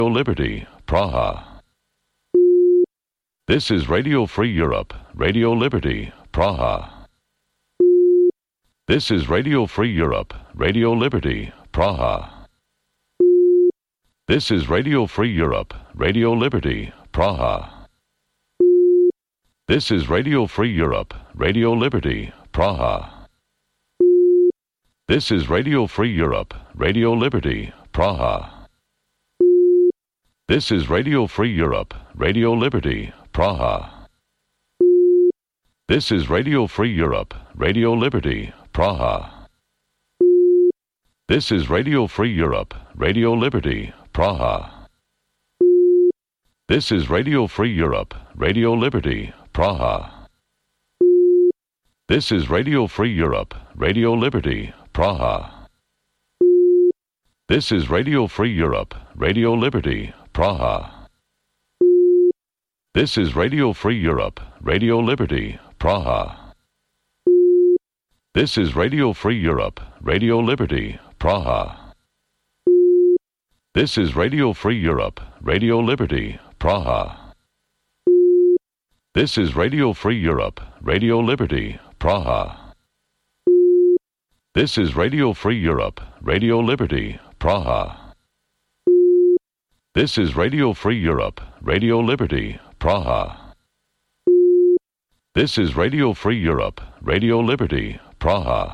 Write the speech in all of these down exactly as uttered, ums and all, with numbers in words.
Liberty, Praha. This is Radio Free Europe, Radio Liberty, Praha. This is Radio Free Europe, Radio Liberty, Praha. This is Radio Free Europe, Radio Liberty, Praha. This is Radio Free Europe, Radio Liberty, Praha. This is Radio Free Europe, Radio Liberty, Praha. This is Radio Free Europe, Radio Liberty, Praha. This is Radio Free Europe, Radio Liberty, Praha. This is Radio Free Europe, Radio Liberty, Praha. This is Radio Free Europe, Radio Liberty, Praha. This is Radio Free Europe, Radio Liberty, Praha. This is Radio Free Europe, Radio Liberty, Praha. This is Radio Free Europe, Radio Liberty, Praha. This is Radio Free Europe, Radio Liberty, Praha. This is Radio Free Europe, Radio Liberty, Praha. This is Radio Free Europe, Radio Liberty, Praha. This is Radio Free Europe, Radio Liberty, Praha. This is Radio Free Europe, Radio Liberty, Praha. This is Radio Free Europe, Radio Liberty, Praha.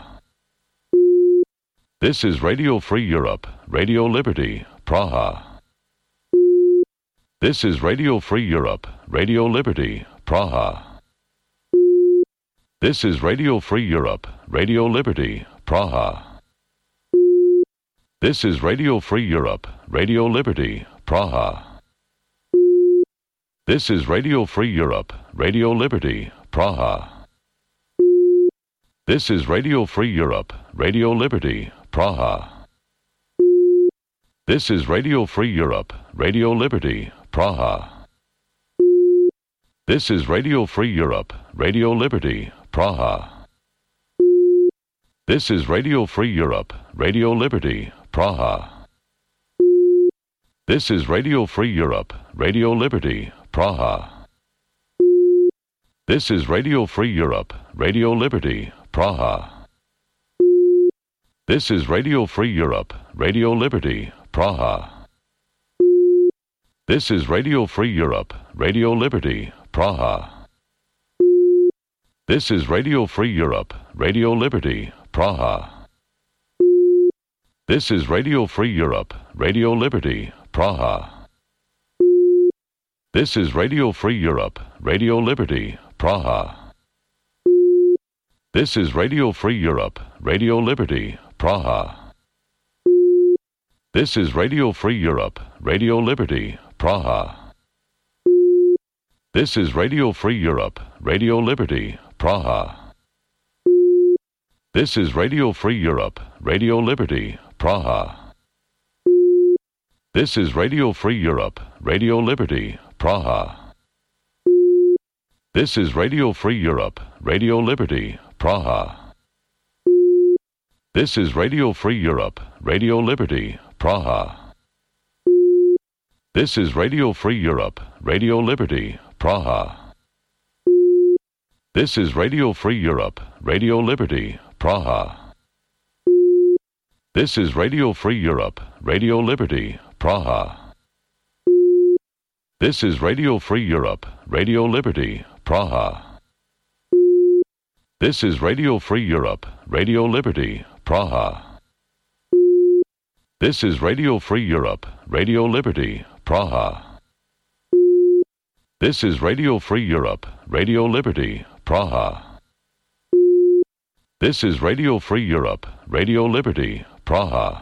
This is Radio Free Europe, Radio Liberty, Praha. This is Radio Free Europe, Radio Liberty, Praha. This is Radio Free Europe, Radio Liberty, Praha. This is Radio Free Europe, Radio Liberty, Praha. This is Radio Free Europe, Radio Liberty, Praha. This is Radio Free Europe, Radio Liberty, Praha. This is Radio Free Europe, Radio Liberty, Praha. This is Radio Free Europe, Radio Liberty, Praha. This is Radio Free Europe, Radio Liberty, Praha. This is Radio Free Europe, Radio Liberty, Praha. This is Radio Free Europe, Radio Liberty, Praha. This is Radio Free Europe, Radio Liberty, Praha. This is Radio Free Europe, Radio Liberty, Praha. This is Radio Free Europe, Radio Liberty, Praha. This is Radio Free Europe, Radio Liberty, Praha. This is Radio Free Europe, Radio Liberty, Praha. This is Radio Free Europe, Radio Liberty, Praha. This is Radio Free Europe, Radio Liberty, Praha. This is Radio Free Europe, Radio Liberty, Praha. This is Radio Free Europe, Radio Liberty, Praha. This is Radio Free Europe, Radio Liberty, Praha. This is Radio Free Europe, Radio Liberty, Praha. This is Radio Free Europe, Radio Liberty, Praha. This is Radio Free Europe, Radio Liberty, Praha. This is Radio Free Europe, Radio Liberty, Praha. This is Radio Free Europe, Radio Liberty, Praha. This is Radio Free Europe, Radio Liberty, Praha. This is Radio Free Europe, Radio Liberty, Praha. This is Radio Free Europe, Radio Liberty, Praha. This is Radio Free Europe, Radio Liberty, Praha. This is Radio Free Europe, Radio Liberty, Praha.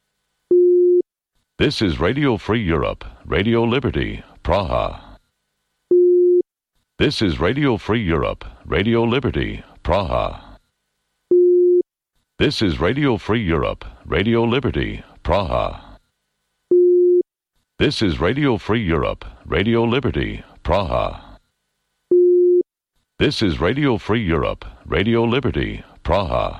This is Radio Free Europe, Radio Liberty, Praha. This is Radio Free Europe, Radio Liberty, Praha. This is Radio Free Europe, Radio Liberty, Praha. This is Radio Free Europe, Radio Liberty, Praha. This is Radio Free Europe, Radio Liberty, Praha.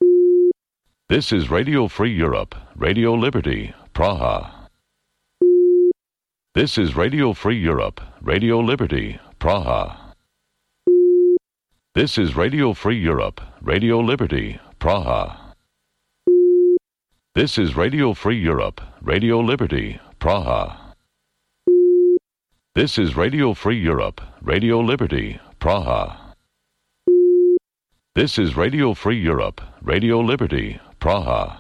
This is Radio Free Europe, Radio Liberty, Praha. This is Radio Free Europe, Radio Liberty, Praha. This is Radio Free Europe, Radio Liberty, Praha. This is Radio Free Europe, Radio Liberty, Praha. This is Radio Free Europe, Radio Liberty, Praha. This is Radio Free Europe, Radio Liberty, Praha.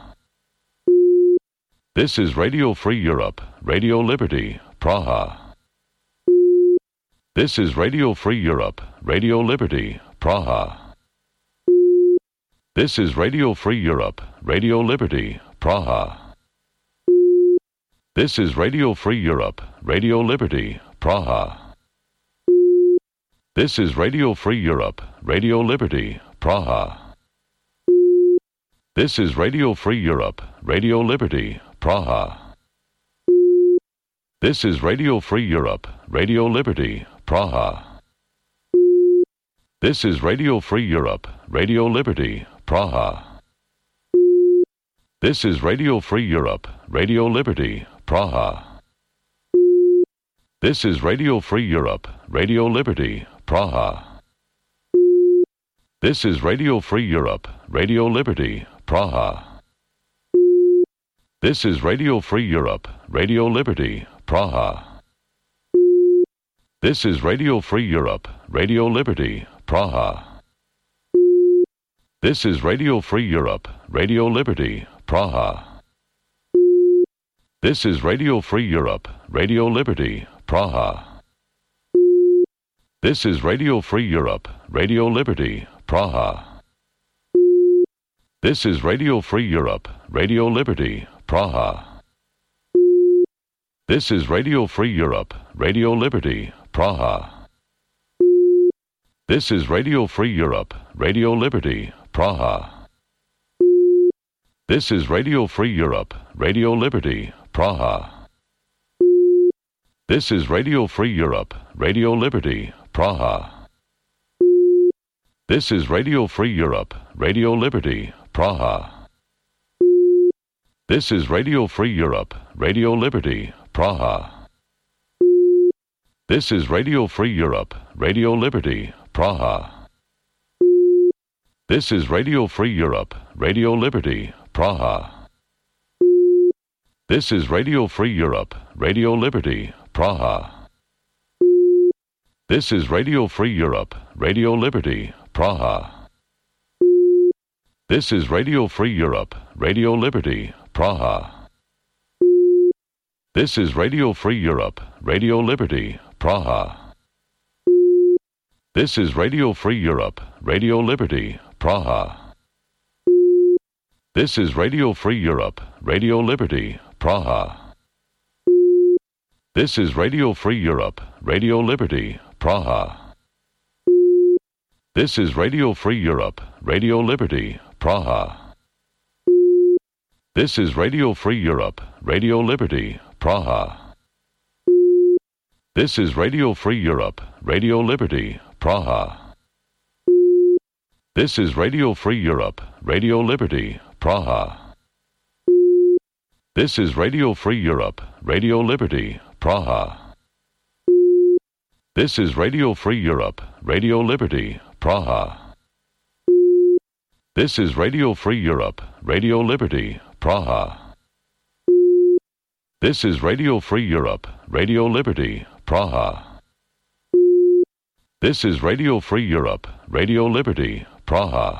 This is Radio Free Europe, Radio Liberty, Praha. This is Radio Free Europe, Radio Liberty, Praha. This is Radio Free Europe, Radio Liberty, Praha. This is Radio Free Europe, Radio Liberty, Praha. This is Radio Free Europe, Radio Liberty, Praha. This is Radio Free Europe, Radio Liberty, Praha. This is Radio Free Europe, Radio Liberty, Praha. This is Radio Free Europe, Radio Liberty, Praha. This is Radio Free Europe, Radio Liberty, Praha. This is Radio Free Europe, Radio Liberty, Praha. This is Radio Free Europe, Radio Liberty, Praha. This is Radio Free Europe, Radio Liberty, Praha. This is Radio Free Europe, Radio Liberty, Praha. This is Radio Free Europe, Radio Liberty, Praha. This is Radio Free Europe, Radio Liberty, Praha. This is Radio Free Europe, Radio Liberty, Praha. This is Radio Free Europe, Radio Liberty, Praha. This is Radio Free Europe, Radio Liberty, Praha. This is Radio Free Europe, Radio Liberty, Praha. This is Radio Free Europe, Radio Liberty, Praha. This is Radio Free Europe, Radio Liberty, Praha. This is Radio Free Europe, Radio Liberty, Praha. This is Radio Free Europe, Radio Liberty, Praha. This is Radio Free Europe, Radio Liberty, Praha. This is Radio Free Europe, Radio Liberty, Praha. This is Radio Free Europe, Radio Liberty, Praha. This is Radio Free Europe, Radio Liberty, Praha. This is Radio Free Europe, Radio Liberty, Praha. This is Radio Free Europe, Radio Liberty, Praha. This is Radio Free Europe, Radio Liberty, Praha. This is Radio Free Europe, Radio Liberty, Praha. This is Radio Free Europe, Radio Liberty, Praha. This is Radio Free Europe, Radio Liberty, Praha. This is Radio Free Europe, Radio Liberty, Praha. This is Radio Free Europe, Radio Liberty, Praha. This is Radio Free Europe, Radio Liberty, Praha. This is Radio Free Europe, Radio Liberty, Praha. This is Radio Free Europe, Radio Liberty, Praha. This is Radio Free Europe, Radio Liberty, Praha. This is Radio Free Europe, Radio Liberty, Praha. This is Radio Free Europe, Radio Liberty, Praha.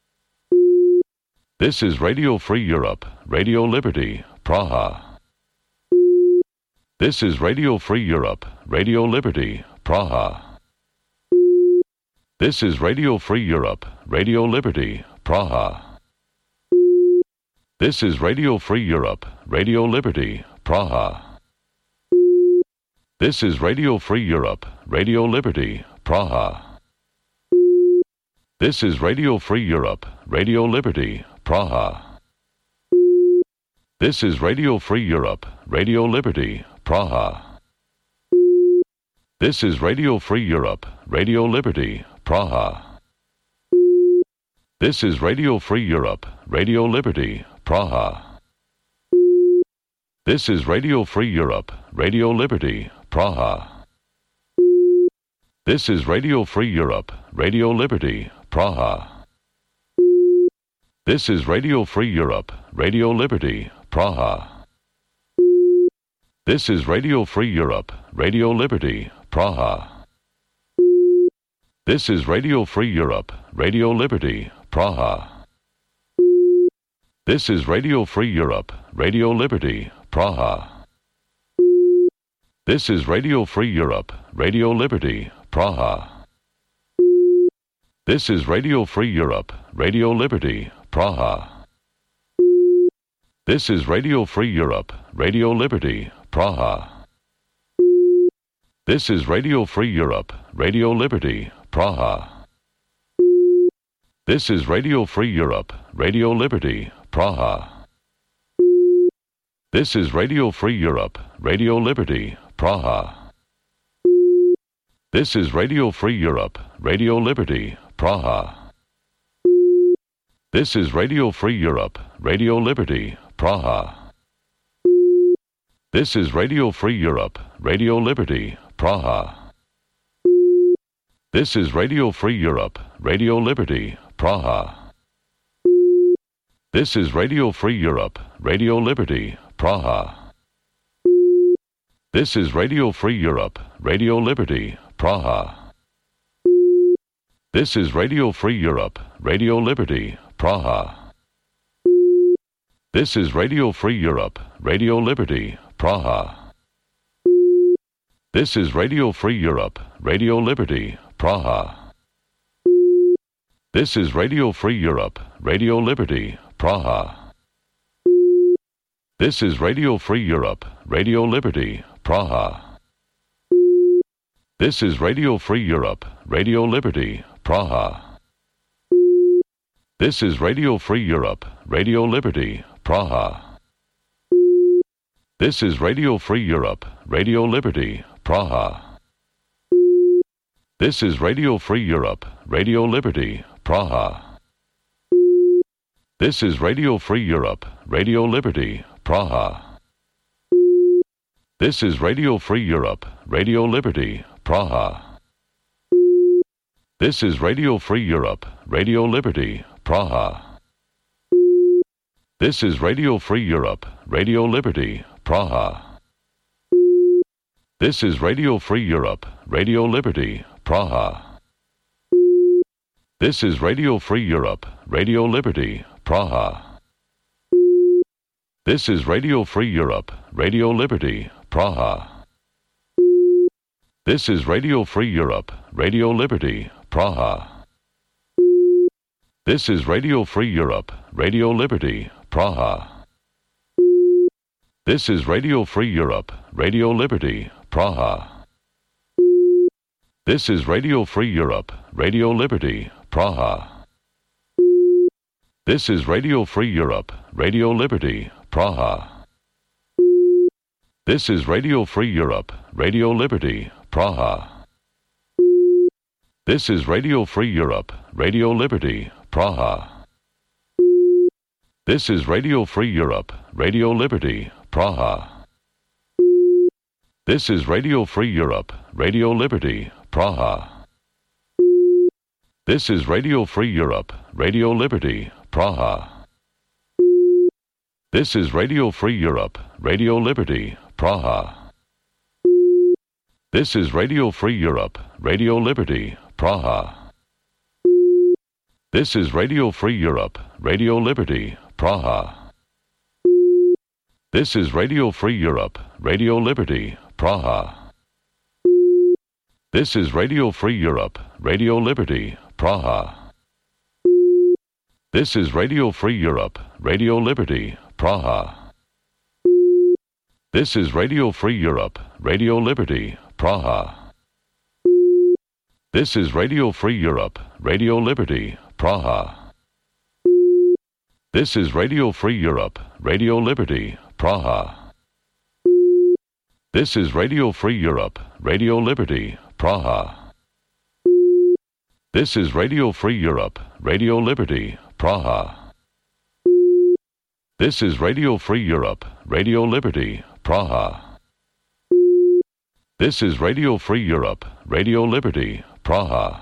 This is Radio Free Europe, Radio Liberty, Praha. This is Radio Free Europe, Radio Liberty, Praha. This is Radio Free Europe, Radio Liberty, Praha. This is Radio Free Europe, Radio Liberty, Praha. This is Radio Free Europe, Radio Liberty, Praha. This is Radio Free Europe, Radio Liberty, Praha. This is Radio Free Europe, Radio Liberty, Praha. This is Radio Free Europe, Radio Liberty, Praha. This is Radio Free Europe, Radio Liberty, Praha. This is Radio Free Europe, Radio Liberty, Praha. This is Radio Free Europe, Radio Liberty, Praha. This is Radio Free Europe, Radio Liberty, Praha. This is Radio Free Europe, Radio Liberty, Praha. This is Radio Free Europe, Radio Liberty, Praha. This is Radio Free Europe, Radio Liberty, Praha. This is Radio Free Europe, Radio Liberty, Praha. This is Radio Free Europe, Radio Liberty, Praha. This is Radio Free Europe, Radio Liberty, Praha. This is Radio Free Europe, Radio Liberty, Praha. This is Radio Free Europe, Radio Liberty, Praha. This is Radio Free Europe, Radio Liberty, Praha. This is Radio Free Europe, Radio Liberty, Praha. This is Radio Free Europe, Radio Liberty, Praha. This is Radio Free Europe, Radio Liberty, Praha. This is Radio Free Europe, Radio Liberty, Praha. This is Radio Free Europe, Radio Liberty, Praha. This is Radio Free Europe, Radio Liberty, Praha. This is Radio Free Europe, Radio Liberty, Praha. This is Radio Free Europe, Radio Liberty, Praha. This is Radio Free Europe, Radio Liberty, Praha. This is Radio Free Europe, Radio Liberty, Praha. This is Radio Free Europe, Radio Liberty, Praha. This is Radio Free Europe, Radio Liberty, Praha. This is Radio Free Europe, Radio Liberty, Praha. This is Radio Free Europe, Radio Liberty, Praha. This is Radio Free Europe, Radio Liberty, Praha. This is Radio Free Europe, Radio Liberty, Praha. This is Radio Free Europe, Radio Liberty, Praha. This is Radio Free Europe, Radio Liberty, Praha. This is Radio Free Europe, Radio Liberty, Praha. This is Radio Free Europe, Radio Liberty, Praha. This is Radio Free Europe, Radio Liberty, Praha. This is Radio Free Europe, Radio Liberty, Praha. This is Radio Free Europe, Radio Liberty, Praha. This is Radio Free Europe, Radio Liberty, Praha. This is Radio Free Europe, Radio Liberty, Praha. This is Radio Free Europe, Radio Liberty, Praha. This is Radio Free Europe, Radio Liberty, Praha. This is Radio Free Europe, Radio Liberty, Praha. This is Radio Free Europe, Radio Liberty, Praha. This is Radio Free Europe, Radio Liberty, Praha. This is Radio Free Europe, Radio Liberty, Praha. This is Radio Free Europe, Radio Liberty, Praha. This is Radio Free Europe, Radio Liberty, Praha. This is Radio Free Europe, Radio Liberty, Praha. This is Radio Free Europe, Radio Liberty, Praha. This is Radio Free Europe, Radio Liberty, Praha. This is Radio Free Europe, Radio Liberty, Praha. This is Radio Free Europe, Radio Liberty, Praha. This is Radio Free Europe, Radio Liberty, Praha. This is Radio Free Europe, Radio Liberty, Praha. This is Radio Free Europe, Radio Liberty, Praha. This is Radio Free Europe, Radio Liberty, Praha. This is Radio Free Europe, Radio Liberty, Praha. This is Radio Free Europe, Radio Liberty, Praha. This is Radio Free Europe, Radio Liberty, Praha.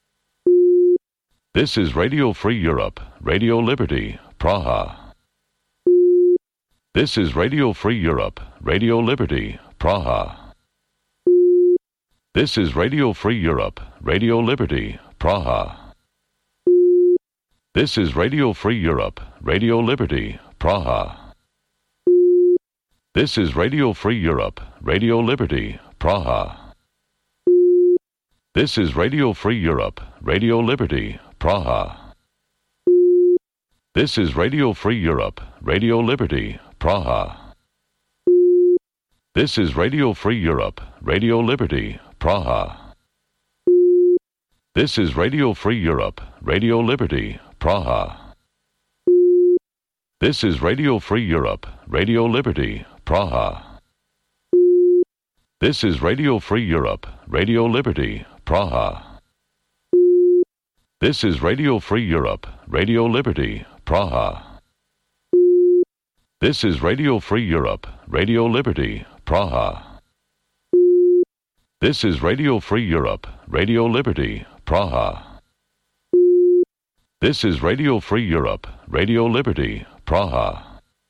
This is Radio Free Europe, Radio Liberty, Praha. This is Radio Free Europe, Radio Liberty, Praha. This is Radio Free Europe, Radio Liberty, Praha. This is Radio Free Europe, Radio Liberty, Praha. This is Radio Free Europe, Radio Liberty, Praha. This is Radio Free Europe, Radio Liberty, Praha. This is Radio Free Europe, Radio Liberty, Praha. This is Radio Free Europe, Radio Liberty, Praha. This is Radio Free Europe, Radio Liberty, Praha. This is Radio Free Europe, Radio Liberty, Praha. This is Radio Free Europe, Radio Liberty, Praha. This is Radio Free Europe, Radio Liberty, Praha. This is Radio Free Europe, Radio Liberty, Praha. This is Radio Free Europe, Radio Liberty, Praha. This is Radio Free Europe, Radio Liberty, Praha.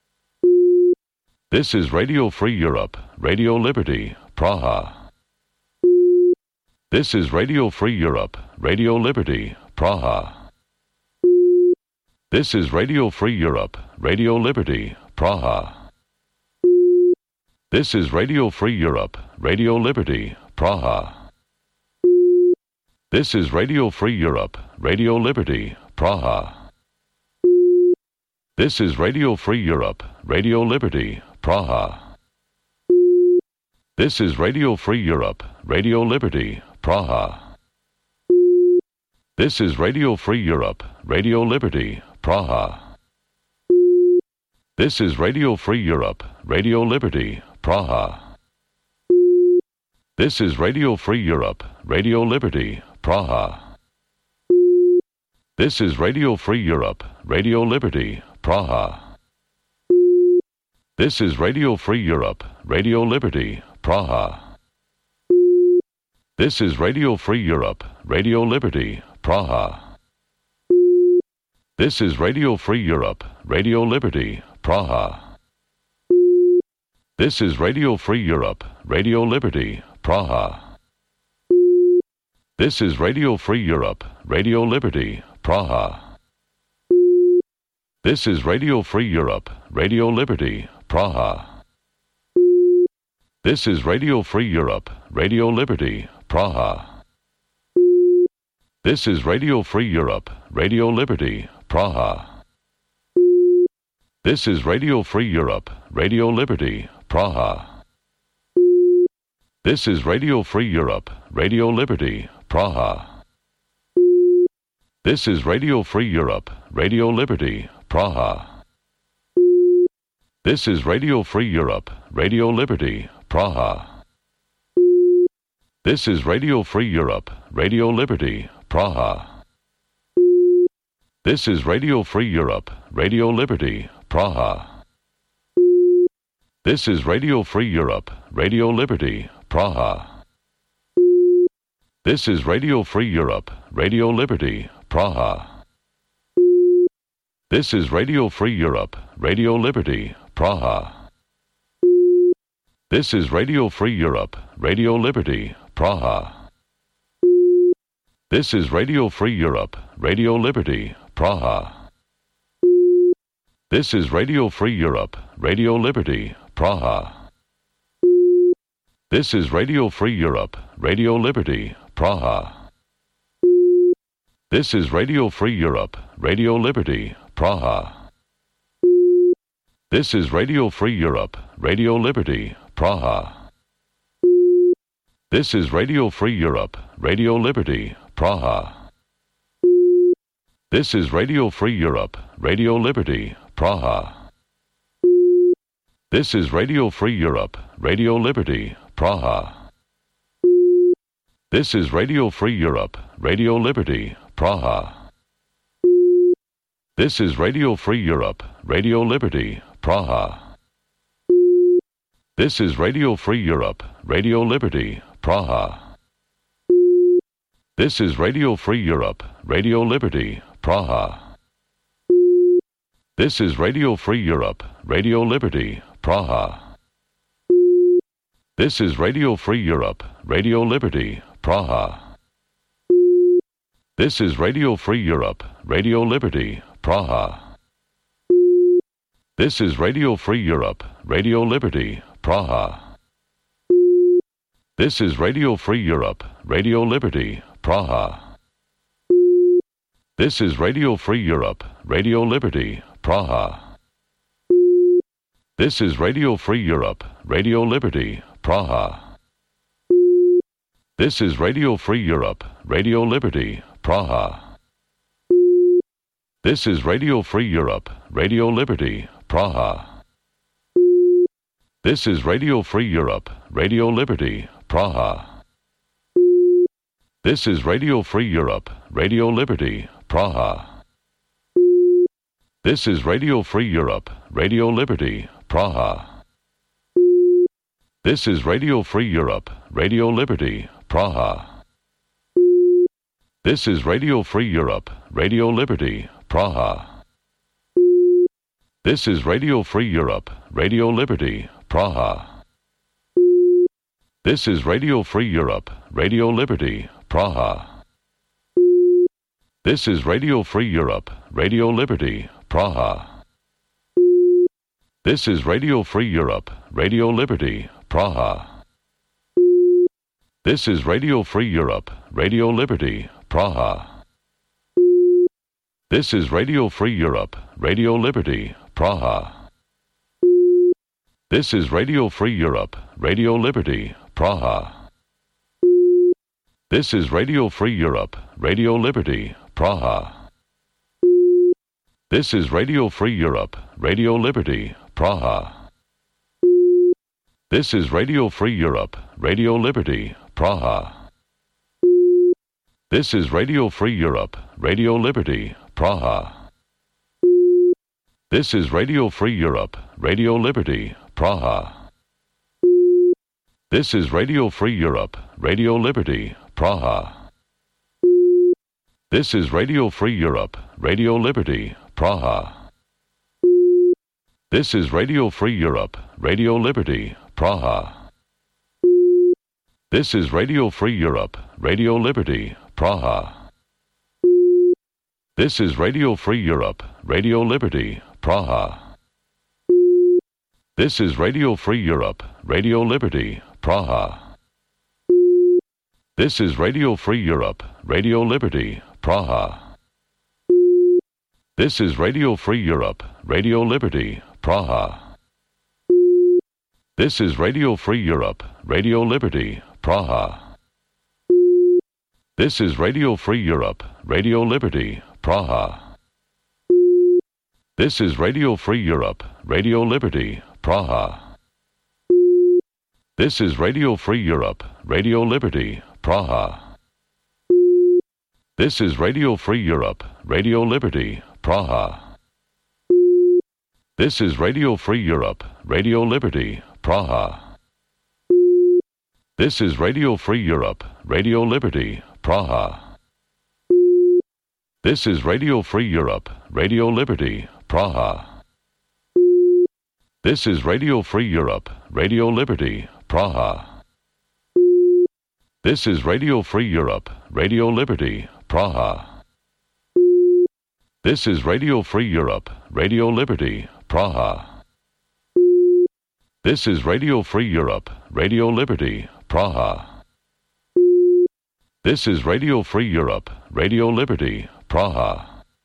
This is Radio Free Europe, Radio Liberty, Praha. This is Radio Free Europe, Radio Liberty, Praha. This is Radio Free Europe, Radio Liberty, Praha. This is Radio Free Europe, Radio Liberty, Praha. This is Radio Free Europe, Radio Liberty, Praha. This is Radio Free Europe, Radio Liberty, Praha. This is Radio Free Europe, Radio Liberty, Praha. This is Radio Free Europe, Radio Liberty, Praha. This is Radio Free Europe, Radio Liberty, Praha. This is Radio Free Europe, Radio Liberty, Praha. This is Radio Free Europe, Radio Liberty, Praha. This is Radio Free Europe, Radio Liberty, Praha. This is Radio Free Europe, Radio Liberty, Praha. This is Radio Free Europe, Radio Liberty, Praha. This is Radio Free Europe, Radio Liberty, Praha. This is Radio Free Europe, Radio Liberty, Praha. This is Radio Free Europe, Radio Liberty, Praha. This is Radio Free Europe, Radio Liberty, Praha. This is Radio Free Europe, Radio Liberty, Praha. This is Radio Free Europe, Radio Liberty, Praha. This is Radio Free Europe, Radio Liberty, Praha. This is Radio Free Europe, Radio Liberty, Praha. This is Radio Free Europe, Radio Liberty, Praha. This is Radio Free Europe, Radio Liberty, Praha. This is Radio Free Europe, Radio Liberty, Praha. This is Radio Free Europe, Radio Liberty, Praha. This is Radio Free Europe, Radio Liberty, Praha. This is Radio Free Europe, Radio Liberty, Praha. This is Radio Free Europe, Radio Liberty, Praha. This is Radio Free Europe, Radio Liberty, Praha. This is Radio Free Europe, Radio Liberty, Praha. This is Radio Free Europe, Radio Liberty, Praha. This is Radio Free Europe, Radio Liberty, Praha. This is Radio Free Europe, Radio Liberty, Praha. This is Radio Free Europe, Radio Liberty, Praha. This is Radio Free Europe, Radio Liberty, Praha. This is Radio Free Europe, Radio Liberty, Praha. This is Radio Free Europe, Radio Liberty, Praha. This is Radio Free Europe, Radio Liberty, Praha. This is Radio Free Europe, Radio Liberty, Praha. This is Radio Free Europe, Radio Liberty, Praha. This is Radio Free Europe, Radio Liberty, Praha. This is Radio Free Europe, Radio Liberty, Praha. This is Radio Free Europe, Radio Liberty, Praha. This is Radio Free Europe, Radio Liberty, Praha. This is Radio Free Europe, Radio Liberty, Praha. This is Radio Free Europe, Radio Liberty, Praha. This is Radio Free Europe, Radio Liberty, Praha. This is Radio Free Europe, Radio Liberty, Praha. This is Radio Free Europe, Radio Liberty, Praha. This is Radio Free Europe, Radio Liberty, Praha. This is Radio Free Europe, Radio Liberty, Praha. This is Radio Free Europe, Radio Liberty, Praha. This is Radio Free Europe, Radio Liberty, Praha. This is Radio Free Europe, Radio Liberty, Praha. This is Radio Free Europe, Radio Liberty, Praha. This is Radio Free Europe, Radio Liberty, Praha. This is Radio Free Europe, Radio Liberty, Praha. This is Radio Free Europe, Radio Liberty, Praha. This is Radio Free Europe, Radio Liberty, Praha. This is Radio Free Europe, Radio Liberty, Praha. This is Radio Free Europe, Radio Liberty, Praha. This is Radio Free Europe, Radio Liberty, Praha. This is Radio Free Europe, Radio Liberty, Praha. This is Radio Free Europe, Radio Liberty, Praha. This is Radio Free Europe, Radio Liberty, Praha. This is Radio Free Europe, Radio Liberty, Praha. This is Radio Free Europe, Radio Liberty, Praha. This is Radio Free Europe, Radio Liberty, Praha. This is Radio Free Europe, Radio Liberty, Praha. This is Radio Free Europe, Radio Liberty, Praha. This is Radio Free Europe, Radio Liberty, Praha. This is Radio Free Europe, Radio Liberty, Praha. This is Radio Free Europe, Radio Liberty, Praha. This is Radio Free Europe, Radio Liberty, Praha. This is Radio Free Europe, Radio Liberty, Praha. This is Radio Free Europe, Radio Liberty, Praha. This is Radio Free Europe, Radio Liberty, Praha. This is Radio Free Europe, Radio Liberty, Praha. This is Radio Free Europe, Radio Liberty, Praha. This is Radio Free Europe, Radio Liberty, Praha. This is Radio Free Europe, Radio Liberty, Praha. This is Radio Free Europe, Radio Liberty, Praha. This is Radio Free Europe, Radio Liberty, Praha. This is Radio Free Europe, Radio Liberty, Praha. This is Radio Free Europe, Radio Liberty, Praha. This is Radio Free Europe, Radio Liberty, Praha. This is Radio Free Europe, Radio Liberty, Praha.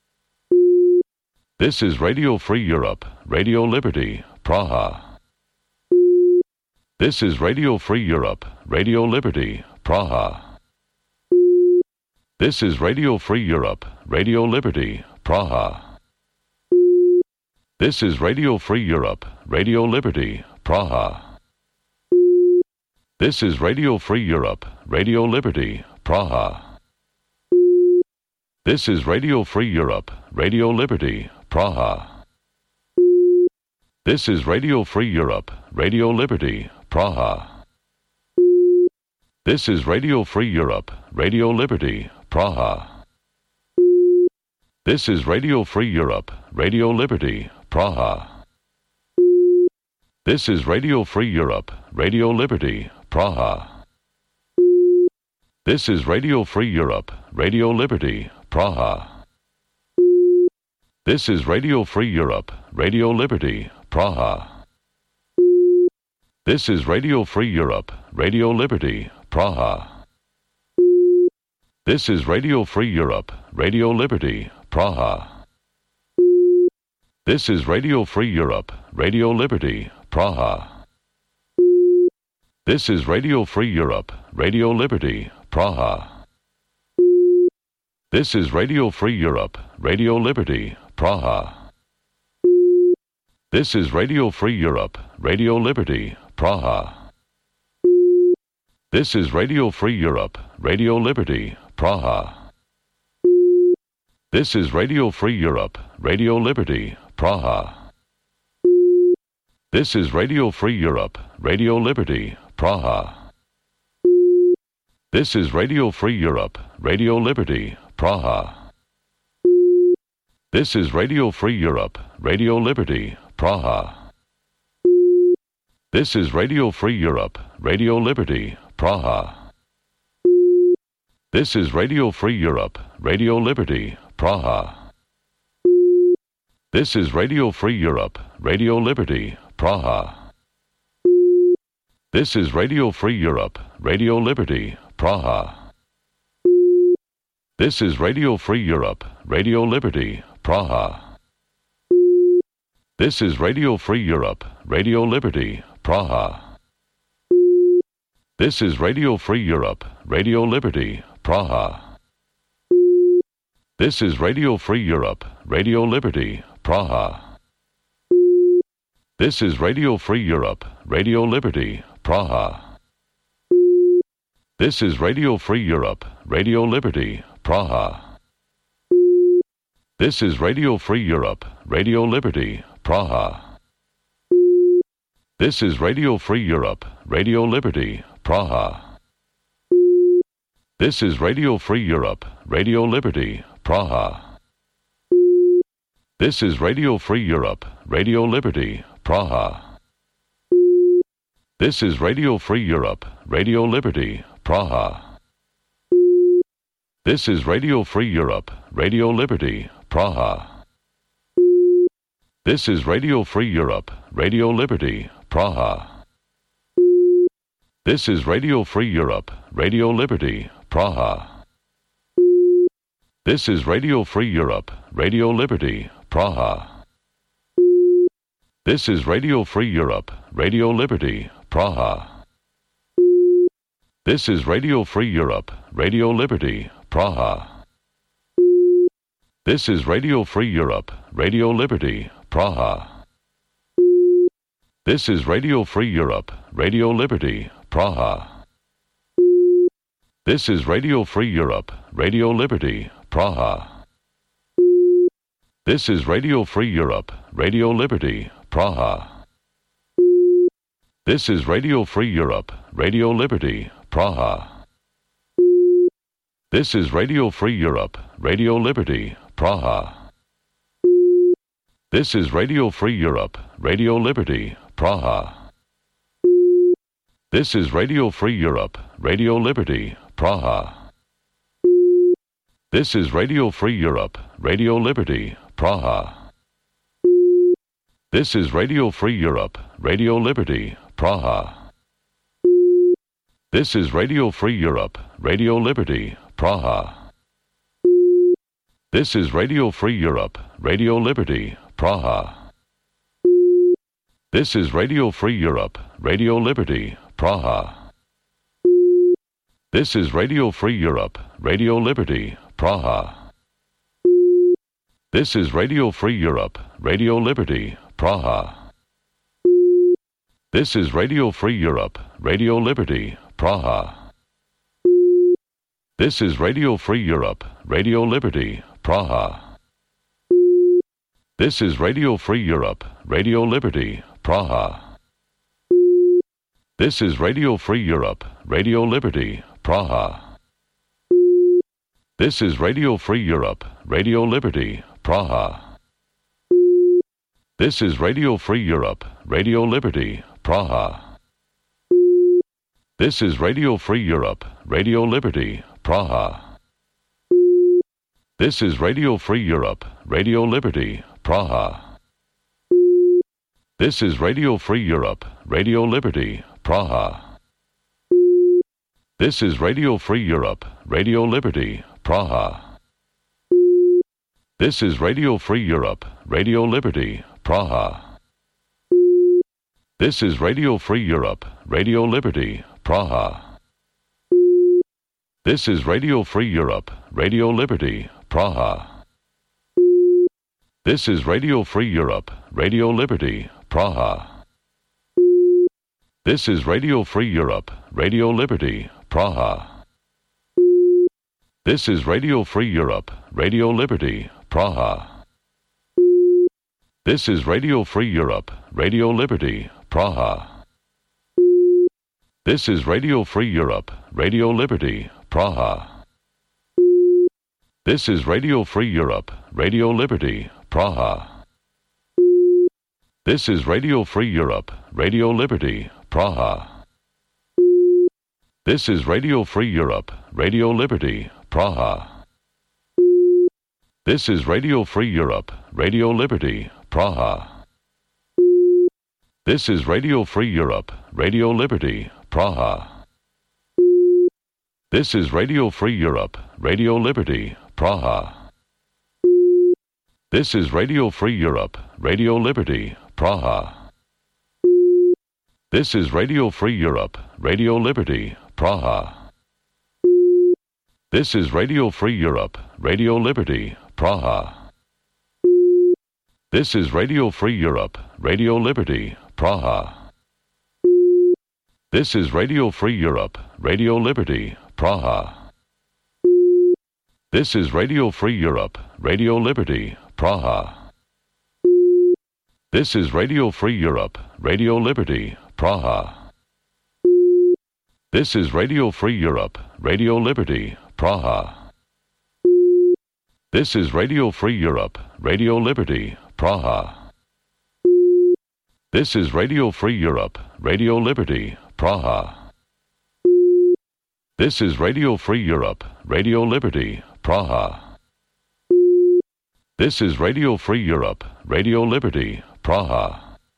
This is Radio Free Europe, Radio Liberty, Praha. This is Radio Free Europe, Radio Liberty, Praha. This is Radio Free Europe, Radio Liberty, Praha. This is Radio Free Europe, Radio Liberty, Praha. This is Radio Free Europe, Radio Liberty, Praha. This is Radio Free Europe, Radio Liberty, Praha. This is Radio Free Europe, Radio Liberty, Praha. This is Radio Free Europe, Radio Liberty, Praha. This is Radio Free Europe, Radio Liberty, Praha. This is Radio Free Europe, Radio Liberty, Praha. This is Radio Free Europe, Radio Liberty, Praha. This is Radio Free Europe, Radio Liberty, Praha. This is Radio Free Europe, Radio Liberty, Praha. This is Radio Free Europe, Radio Liberty, Praha. This is Radio Free Europe, Radio Liberty, Praha. This is Radio Free Europe, Radio Liberty, Praha. This is Radio Free Europe, Radio Liberty, Praha. This is Radio Free Europe, Radio Liberty, Praha. This is Radio Free Europe, Radio Liberty, Praha. This is Radio Free Europe, Radio Liberty, Praha. This is Radio Free Europe, Radio Liberty, Praha. This is Radio Free Europe, Radio Liberty, Praha. This is Radio Free Europe, Radio Liberty, Praha. This is Radio Free Europe, Radio Liberty, Praha. This is Radio Free Europe, Radio Liberty, Praha. This is Radio Free Europe, Radio Liberty, Praha. This is Radio Free Europe, Radio Liberty, Praha. This is Radio Free Europe, Radio Liberty, Praha. This is Radio Free Europe, Radio Liberty, Praha. This is Radio Free Europe, Radio Liberty, Praha. This is Radio Free Europe, Radio Liberty, Praha. This is Radio Free Europe, Radio Liberty, Praha. This is Radio Free Europe, Radio Liberty, Praha. This is Radio Free Europe, Radio Liberty, Praha. This is Radio Free Europe, Radio Liberty, Praha. This is Radio Free Europe, Radio Liberty, Praha. This is Radio Free Europe, Radio Liberty, Praha. This is Radio Free Europe, Radio Liberty, Praha. This is Radio Free Europe, Radio Liberty, Praha. This is Radio Free Europe, Radio Liberty, Praha. This is Radio Free Europe, Radio Liberty, Praha. This is Radio Free Europe, Radio Liberty, Praha. This is Radio Free Europe, Radio Liberty, Praha. This is Radio Free Europe, Radio Liberty, Praha. This is Radio Free Europe, Radio Liberty, Praha. This is Radio Free Europe, Radio Liberty, Praha. This is Radio Free Europe, Radio Liberty, Praha. This is Radio Free Europe, Radio Liberty, Praha. This is Radio Free Europe, Radio Liberty, Praha. This is Radio Free Europe, Radio Liberty, Praha. This is Radio Free Europe, Radio Liberty, Praha. This is Radio Free Europe, Radio Liberty, Praha. This is Radio Free Europe, Radio Liberty, Praha. This is Radio Free Europe, Radio Liberty, Praha. This is Radio Free Europe, Radio Liberty, Praha. This is Radio Free Europe, Radio Liberty, Praha. This is Radio Free Europe, Radio Liberty, Praha. This is Radio Free Europe, Radio Liberty, Praha. This is Radio Free Europe, Radio Liberty, Praha. This is Radio Free Europe, Radio Liberty, Praha. This is Radio Free Europe, Radio Liberty, Praha. This is Radio Free Europe, Radio Liberty, Praha. This is Radio Free Europe, Radio Liberty, Praha. This is Radio Free Europe, Radio Liberty, Praha. This is Radio Free Europe, Radio Liberty, Praha. This is Radio Free Europe, Radio Liberty, Praha. This is Radio Free Europe, Radio Liberty, Praha. This is Radio Free Europe, Radio Liberty, Praha. This is Radio Free Europe, Radio Liberty, Praha. This is Radio Free Europe, Radio Liberty, Praha. This is Radio Free Europe, Radio Liberty, Praha. This is Radio Free Europe, Radio Liberty, Praha. This is Radio Free Europe, Radio Liberty, Praha. This is Radio Free Europe, Radio Liberty, Praha. This is Radio Free Europe, Radio Liberty, Praha. This is Radio Free Europe, Radio Liberty, Praha. This is Radio Free Europe, Radio Liberty, Praha. This is Radio Free Europe, Radio Liberty, Praha. This is Radio Free Europe, Radio Liberty, Praha. This is Radio Free Europe, Radio Liberty, Praha. This is Radio Free Europe, Radio Liberty, Praha. This is Radio Free Europe, Radio Liberty, Praha. This is Radio Free Europe, Radio Liberty, Praha. This is Radio Free Europe, Radio Liberty, Praha. This is Radio Free Europe, Radio Liberty, Praha. This is Radio Free Europe, Radio Liberty, Praha. This is Radio Free Europe, Radio Liberty, Praha. This is Radio Free Europe, Radio Liberty, Praha. This is Radio Free Europe, Radio Liberty, Praha. This is Radio Free Europe, Radio Liberty, Praha. This is Radio Free Europe, Radio Liberty, Praha. This is Radio Free Europe, Radio Liberty, Praha. This is Radio Free Europe, Radio Liberty, Praha. This is Radio Free Europe, Radio Liberty, Praha. This is Radio Free Europe, Radio Liberty, Praha.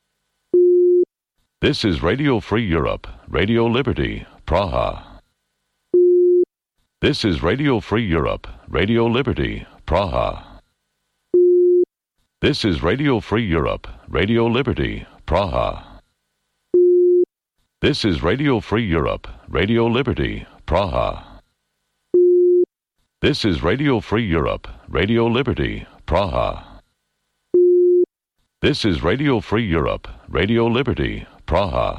This is Radio Free Europe, Radio Liberty, Praha. This is Radio Free Europe, Radio Liberty, Praha. This is Radio Free Europe, Radio Liberty, Praha. This is Radio Free Europe, Radio Liberty, Praha. This is Radio Free Europe, Radio Liberty, Praha. This is Radio Free Europe, Radio Liberty, Praha.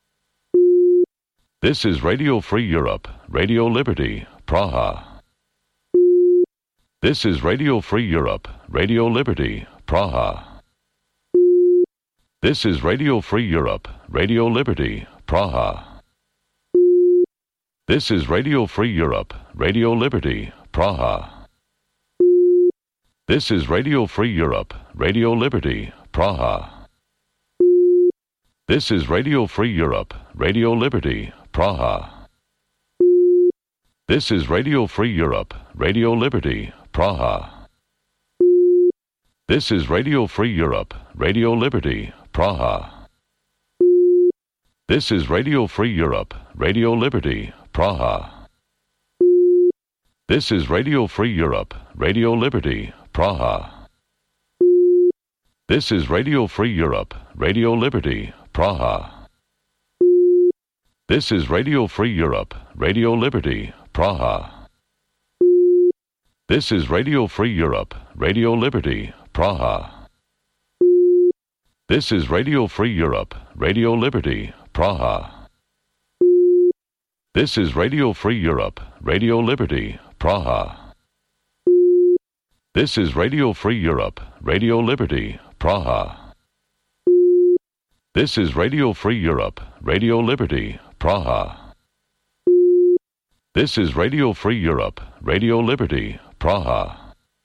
This is Radio Free Europe, Radio Liberty, Praha. This is Radio Free Europe, Radio Liberty, Praha. This is Radio Free Europe, Radio Liberty, Praha. This is Radio Free Europe, Radio Liberty, Praha. This is Radio Free Europe, Radio Liberty, Praha. This is Radio Free Europe, Radio Liberty, Praha. This is Radio Free Europe, Radio Liberty, Praha. This is Radio Free Europe, Radio Liberty, Praha. This is Radio Free Europe, Radio Liberty, Praha. This is Radio Free Europe, Radio Liberty, Praha. This is Radio Free Europe, Radio Liberty, Praha. This is Radio Free Europe, Radio Liberty, Praha. This is Radio Free Europe, Radio Liberty, Praha. This is Radio Free Europe, Radio Liberty, Praha. This is Radio Free Europe, Radio Liberty, Praha. This is Radio Free Europe, Radio Liberty, Praha. This is Radio Free Europe, Radio Liberty, Praha. This is Radio Free Europe, Radio Liberty, Praha.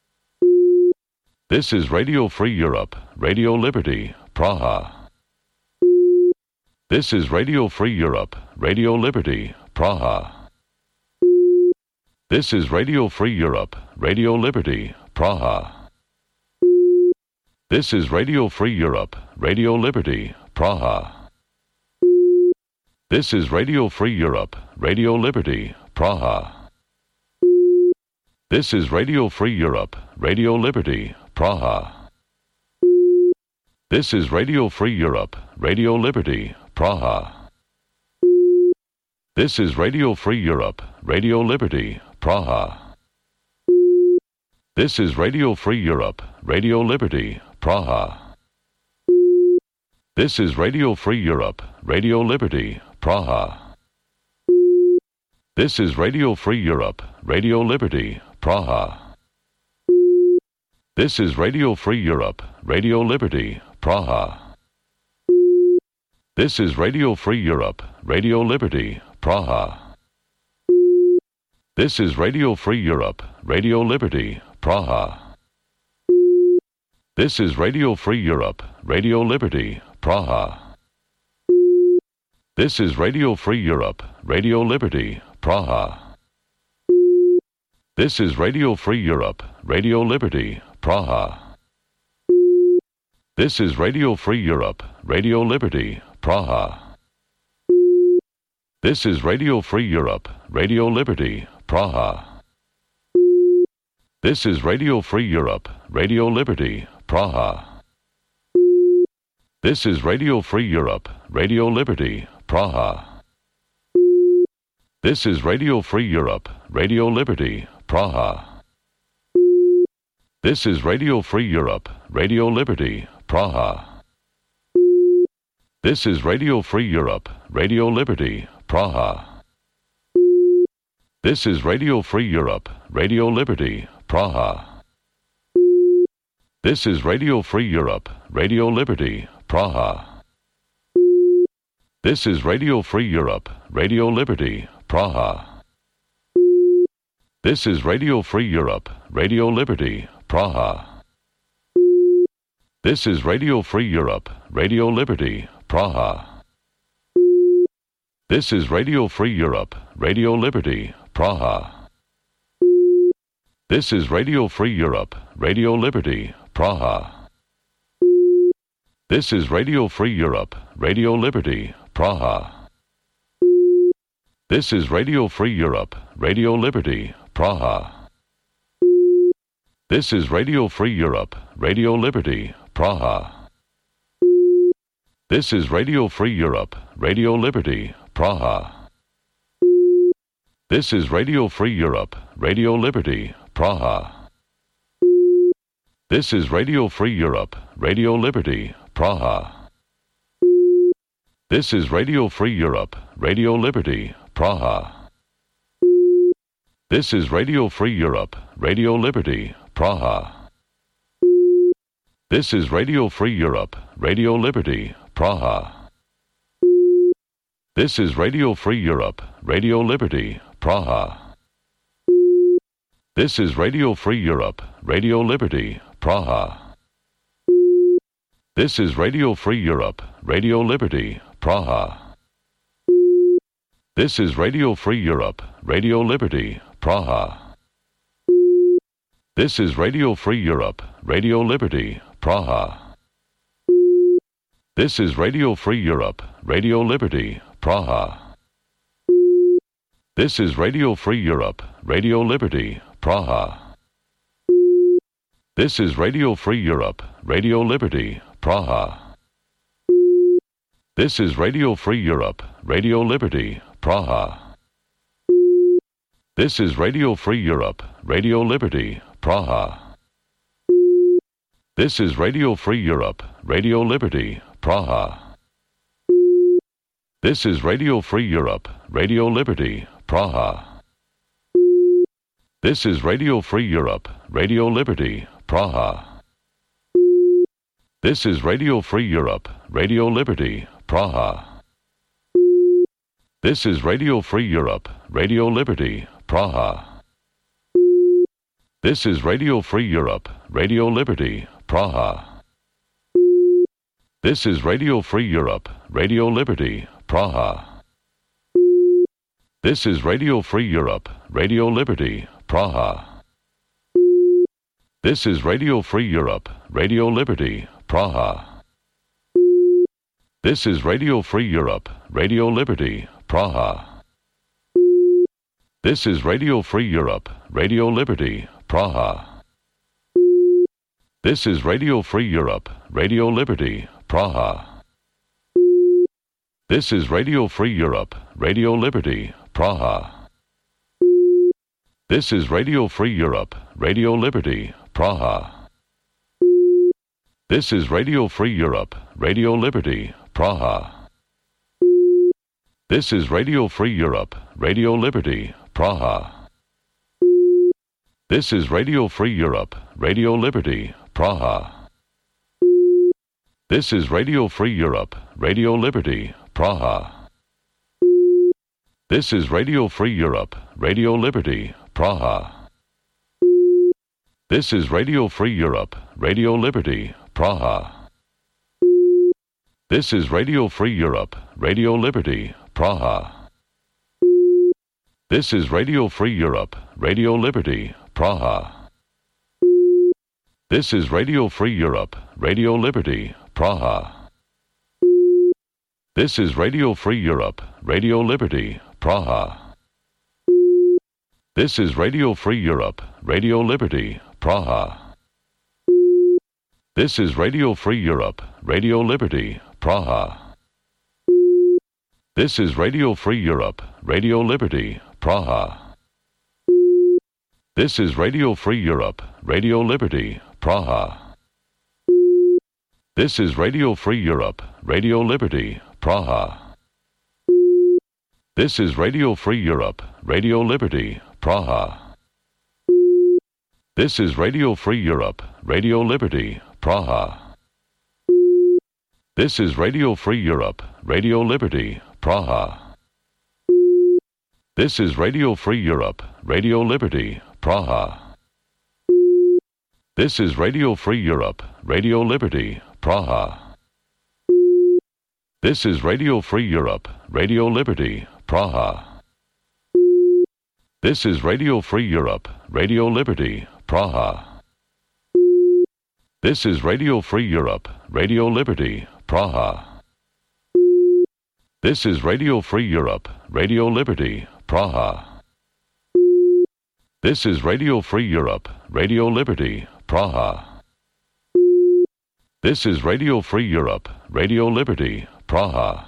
This is Radio Free Europe, Radio Liberty, Praha. This is Radio Free Europe, Radio Liberty, Praha. This is Radio Free Europe, Radio Liberty, Praha. This is Radio Free Europe, Radio Liberty, Praha. This is Radio Free Europe, Radio Liberty, Praha. This is Radio Free Europe, Radio Liberty, Praha. This is Radio Free Europe, Radio Liberty, Praha. This is Radio Free Europe, Radio Liberty, Praha. This is Radio Free Europe, Radio Liberty, Praha. This is Radio Free Europe, Radio Liberty, Praha. This is Radio Free Europe, Radio Liberty, Praha. This is Radio Free Europe, Radio Liberty, Praha. This is Radio Free Europe, Radio Liberty, Praha. This is Radio Free Europe, Radio Liberty, Praha. This is Radio Free Europe, Radio Liberty, Praha. This is Radio Free Europe, Radio Liberty, Praha. This is Radio Free Europe, Radio Liberty, Praha. This is Radio Free Europe, Radio Liberty, Praha. This is Radio Free Europe, Radio Liberty, Praha. This is Radio Free Europe, Radio Liberty, Praha. This is Radio Free Europe, Radio Liberty, Praha. This is Radio Free Europe, Radio Liberty, Praha. This is Radio Free Europe, Radio Liberty, Praha. This is Radio Free Europe, Radio Liberty, Praha. This is Radio Free Europe, Radio Liberty, Praha. This is Radio Free Europe, Radio Liberty, Praha. This is Radio Free Europe, Radio Liberty, Praha. This is Radio Free Europe, Radio Liberty, Praha. This is Radio Free Europe, Radio Liberty, Praha. This is Radio Free Europe, Radio Liberty, Praha. This is Radio Free Europe, Radio Liberty, Praha. This is Radio Free Europe, Radio Liberty, Praha. This is Radio Free Europe, Radio Liberty, Praha. This is Radio Free Europe, Radio Liberty, Praha. This is Radio Free Europe, Radio Liberty, Praha. This is Radio Free Europe, Radio Liberty, Praha. This is Radio Free Europe, Radio Liberty, Praha. This is Radio Free Europe, Radio Liberty, Praha. This is Radio Free Europe, Radio Liberty, Praha. This is Radio Free Europe, Radio Liberty, Praha. This is Radio Free Europe, Radio Liberty, Praha. This is Radio Free Europe, Radio Liberty, Praha. This is Radio Free Europe, Radio Liberty, Praha. This is Radio Free Europe, Radio Liberty, Praha. This is Radio Free Europe, Radio Liberty, Praha. This is Radio Free Europe, Radio Liberty, Praha. This is Radio Free Europe, Radio Liberty, Praha. This is Radio Free Europe, Radio Liberty, Praha. This is Radio Free Europe, Radio Liberty, Praha. This is Radio Free Europe, Radio Liberty, Praha. This is Radio Free Europe, Radio Liberty, Praha. This is Radio Free Europe, Radio Liberty, Praha. This is Radio Free Europe, Radio Liberty, Praha. This is Radio Free Europe, Radio Liberty, Praha. This is Radio Free Europe, Radio Liberty, Praha. This is Radio Free Europe, Radio Liberty, Praha. This is Radio Free Europe, Radio Liberty, Praha. This is Radio Free Europe, Radio Liberty, Praha. This is Radio Free Europe, Radio Liberty, Praha. This is Radio Free Europe, Radio Liberty, Praha. This is Radio Free Europe, Radio Liberty, Praha. This is Radio Free Europe, Radio Liberty, Praha. This is Radio Free Europe, Radio Liberty, Praha. This is Radio Free Europe, Radio Liberty, Praha. This is Radio Free Europe, Radio Liberty, Praha. This is Radio Free Europe, Radio Liberty, Praha. This is Radio Free Europe, Radio Liberty, Praha. This is Radio Free Europe, Radio Liberty, Praha. This is Radio Free Europe, Radio Liberty, Praha. This is Radio Free Europe, Radio Liberty, Praha. This is Radio Free Europe, Radio Liberty, Praha. This is Radio Free Europe, Radio Liberty, Praha. This is Radio Free Europe, Radio Liberty, Praha. This is Radio Free Europe, Radio Liberty, Praha. This is Radio Free Europe, Radio Liberty, Praha. This is Radio Free Europe, Radio Liberty, Praha. This is Radio Free Europe, Radio Liberty, Praha. This is Radio Free Europe, Radio Liberty, Praha. This is Radio Free Europe, Radio Liberty, Praha. This is Radio Free Europe, Radio Liberty, Praha. This is Radio Free Europe, Radio Liberty, Praha. This is Radio Free Europe, Radio Liberty, Praha. This is Radio Free Europe, Radio Liberty, Praha. This is Radio Free Europe, Radio Liberty, Praha. This is Radio Free Europe, Radio Liberty, Praha. This is Radio Free Europe, Radio Liberty, Praha. This is Radio Free Europe, Radio Liberty, Praha. This is Radio Free Europe, Radio Liberty, Praha. This is Radio Free Europe, Radio Liberty, Praha. This is Radio Free Europe, Radio Liberty, Praha.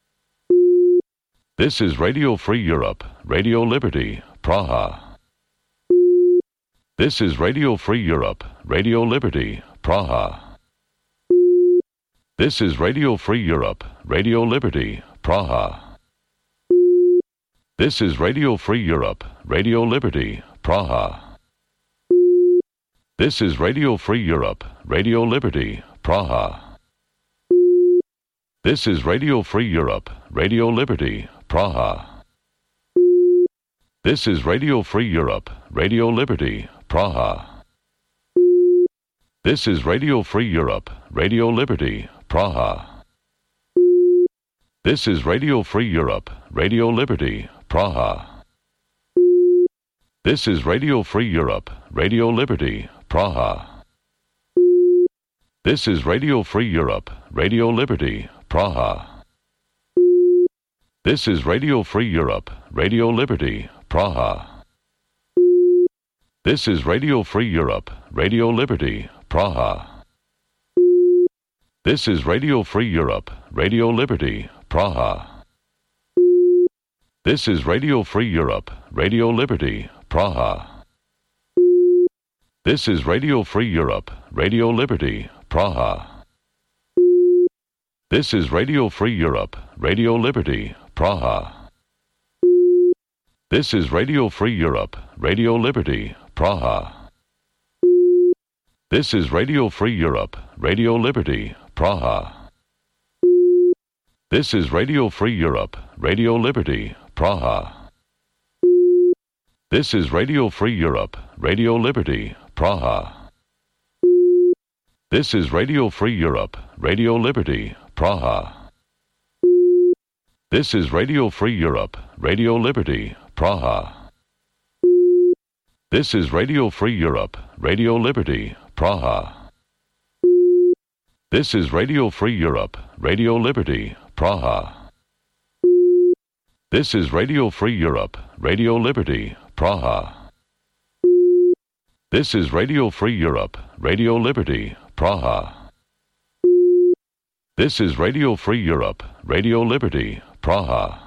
This is Radio Free Europe, Radio Liberty, Praha. This is Radio Free Europe, Radio Liberty, Praha. This is Radio Free Europe, Radio Liberty, Praha. This is Radio Free Europe, Radio Liberty, Praha. This is Radio Free Europe, Radio Liberty, Praha. This is Radio Free Europe, Radio Liberty, Praha. This is Radio Free Europe, Radio Liberty, Praha. This is Radio Free Europe, Radio Liberty, Praha. This is Radio Free Europe, Radio Liberty, Praha. This is Radio Free Europe, Radio Liberty, Praha. This is Radio Free Europe, Radio Liberty, Praha. This is Radio Free Europe, Radio Liberty, Praha. This is Radio Free Europe, Radio Liberty, Praha. This is Radio Free Europe, Radio Liberty, Praha. This is Radio Free Europe, Radio Liberty, Praha. This is Radio Free Europe, Radio Liberty, Praha. This is Radio Free Europe, Radio Liberty, Praha. This is Radio Free Europe, Radio Liberty, Praha. This is Radio Free Europe, Radio Liberty, Praha. This is Radio Free Europe, Radio Liberty, Praha. This is Radio Free Europe, Radio Liberty, Praha. This is Radio Free Europe, Radio Liberty, Praha. This is Radio Free Europe, Radio Liberty, Praha. This is Radio Free Europe, Radio Liberty, Praha. This is Radio Free Europe, Radio Liberty, Praha. This is Radio Free Europe, Radio Liberty, Praha. This is Radio Free Europe, Radio Liberty, Praha. This is Radio Free Europe, Radio Liberty, Praha.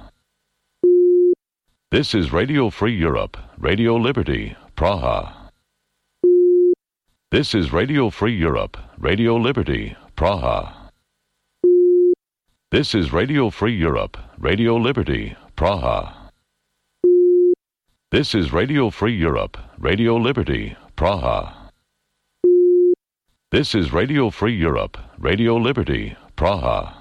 This is Radio Free Europe, Radio Liberty, Praha. This is Radio Free Europe, Radio Liberty, Praha. This is Radio Free Europe, Radio Liberty, Praha. This is Radio Free Europe, Radio Liberty, Praha. This is Radio Free Europe, Radio Liberty, Praha.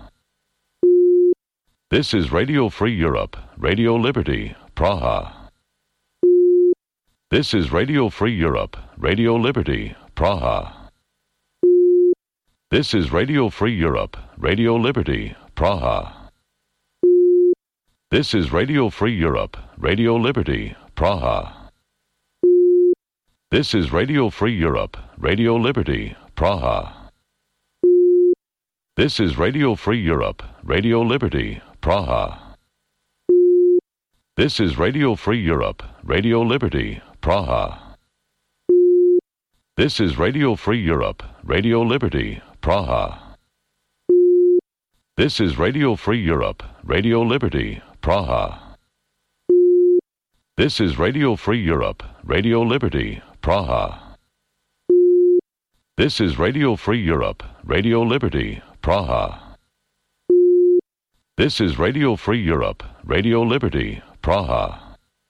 This is Radio Free Europe, Radio Liberty, Praha. This is Radio Free Europe, Radio Liberty, Praha. This is Radio Free Europe, Radio Liberty, Praha. This is Radio Free Europe, Radio Liberty, Praha. This is Radio Free Europe, Radio Liberty, Praha. This is Radio Free Europe, Radio Liberty, Praha. This is Radio Free Europe, Radio Liberty, Praha. This is Radio Free Europe, Radio Liberty, Praha. This is Radio Free Europe, Radio Liberty, Praha. This is Radio Free Europe, Radio Liberty, Praha. This is Radio Free Europe, Radio Liberty, Praha. This is Radio Free Europe, Radio Liberty, Praha.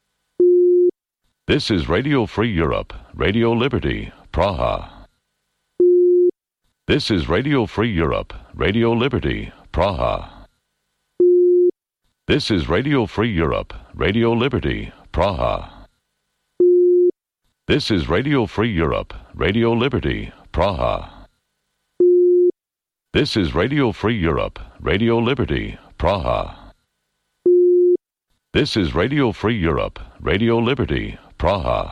This is Radio Free Europe, Radio Liberty, Praha. This is Radio Free Europe, Radio Liberty, Praha. This is Radio Free Europe, Radio Liberty, Praha. This is Radio Free Europe, Radio Liberty, Praha. This is Radio Free Europe, Radio Liberty, Praha. This is Radio Free Europe, Radio Liberty, Praha.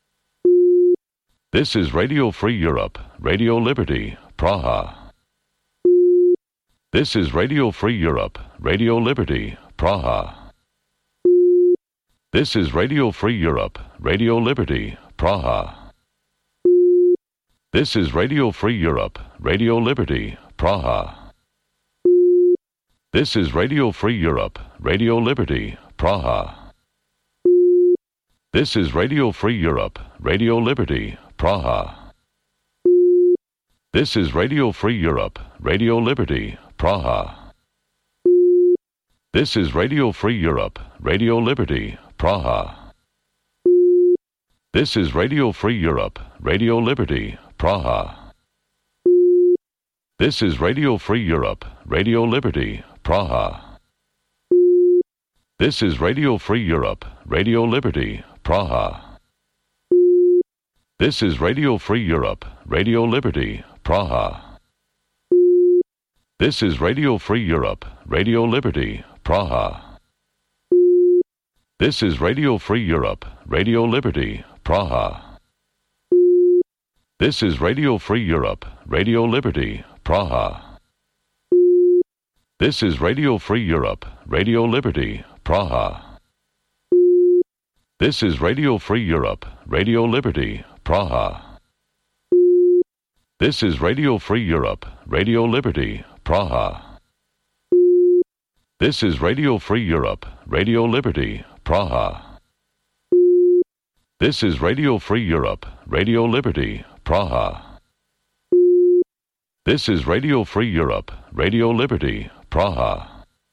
This is Radio Free Europe, Radio Liberty, Praha. This is Radio Free Europe, Radio Liberty, Praha. This is Radio Free Europe, Radio Liberty, Praha. This is Radio Free Europe, Radio Liberty, Praha. This is Radio Free Europe, Radio Liberty, Praha. This is Radio Free Europe, Radio Liberty, Praha. This is Radio Free Europe, Radio Liberty, Praha. This is Radio Free Europe, Radio Liberty, Praha. This is Radio Free Europe, Radio Liberty, Praha. This is Radio Free Europe, Radio Liberty, Praha. This is Radio Free Europe, Radio Liberty, Praha. This is Radio Free Europe, Radio Liberty, Praha. This is Radio Free Europe, Radio Liberty, Praha. This is Radio Free Europe, Radio Liberty, Praha. This is Radio Free Europe, Radio Liberty, Praha. This is Radio Free Europe, Radio Liberty, Praha. This is Radio Free Europe, Radio Liberty, Praha. This is Radio Free Europe, Radio Liberty, Praha. This is Radio Free Europe, Radio Liberty, Praha. This is Radio Free Europe, Radio Liberty, Praha. This is Radio Free Europe, Radio Liberty, Praha.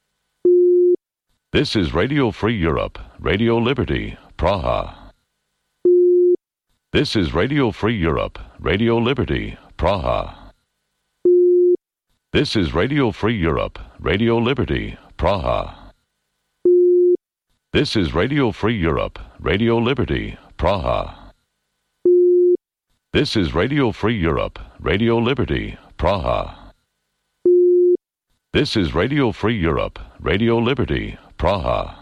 This is Radio Free Europe, Radio Liberty, Praha. This is Radio Free Europe, Radio Liberty, Praha. This is Radio Free Europe, Radio Liberty, Praha. This is Radio Free Europe, Radio Liberty, Praha. This is Radio Free Europe, Radio Liberty, Praha. This is Radio Free Europe, Radio Liberty, Praha.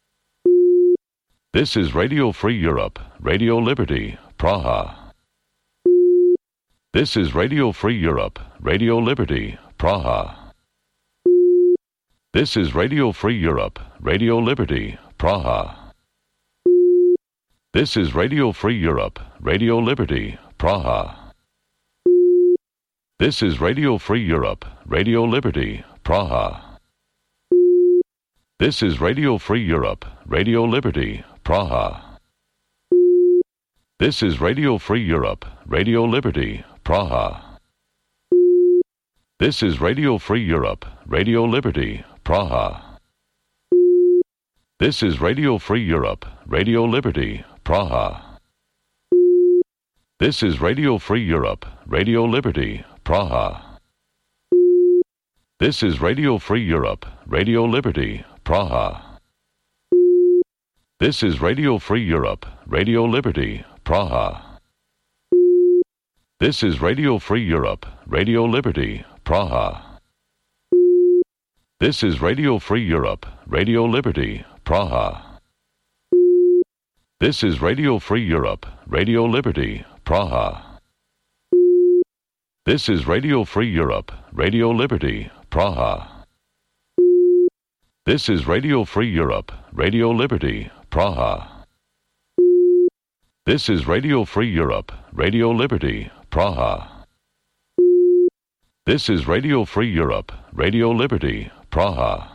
This is Radio Free Europe, Radio Liberty, Praha. This is Radio Free Europe, Radio Liberty, Praha. This is Radio Free Europe, Radio Liberty, Praha. This is Radio Free Europe, Radio Liberty, Praha. This is Radio Free Europe, Radio Liberty, Praha. This is Radio Free Europe, Radio Liberty, Praha. This is Radio Free Europe, Radio Liberty, Praha. This is Radio Free Europe, Radio Liberty, Praha. This is Radio Free Europe, Radio Liberty, Praha. This is Radio Free Europe, Radio Liberty, Praha. This is Radio Free Europe, Radio Liberty, Praha. This is Radio Free Europe, Radio Liberty, Praha. This is Radio Free Europe, Radio Liberty, Praha. This is Radio Free Europe, Radio Liberty, Praha. This is Radio Free Europe, Radio Liberty, Praha. This is Radio Free Europe, Radio Liberty, Praha. This is Radio Free Europe, Radio Liberty, Praha. This is Radio Free Europe, Radio Liberty, Praha. This is Radio Free Europe, Radio Liberty, Praha.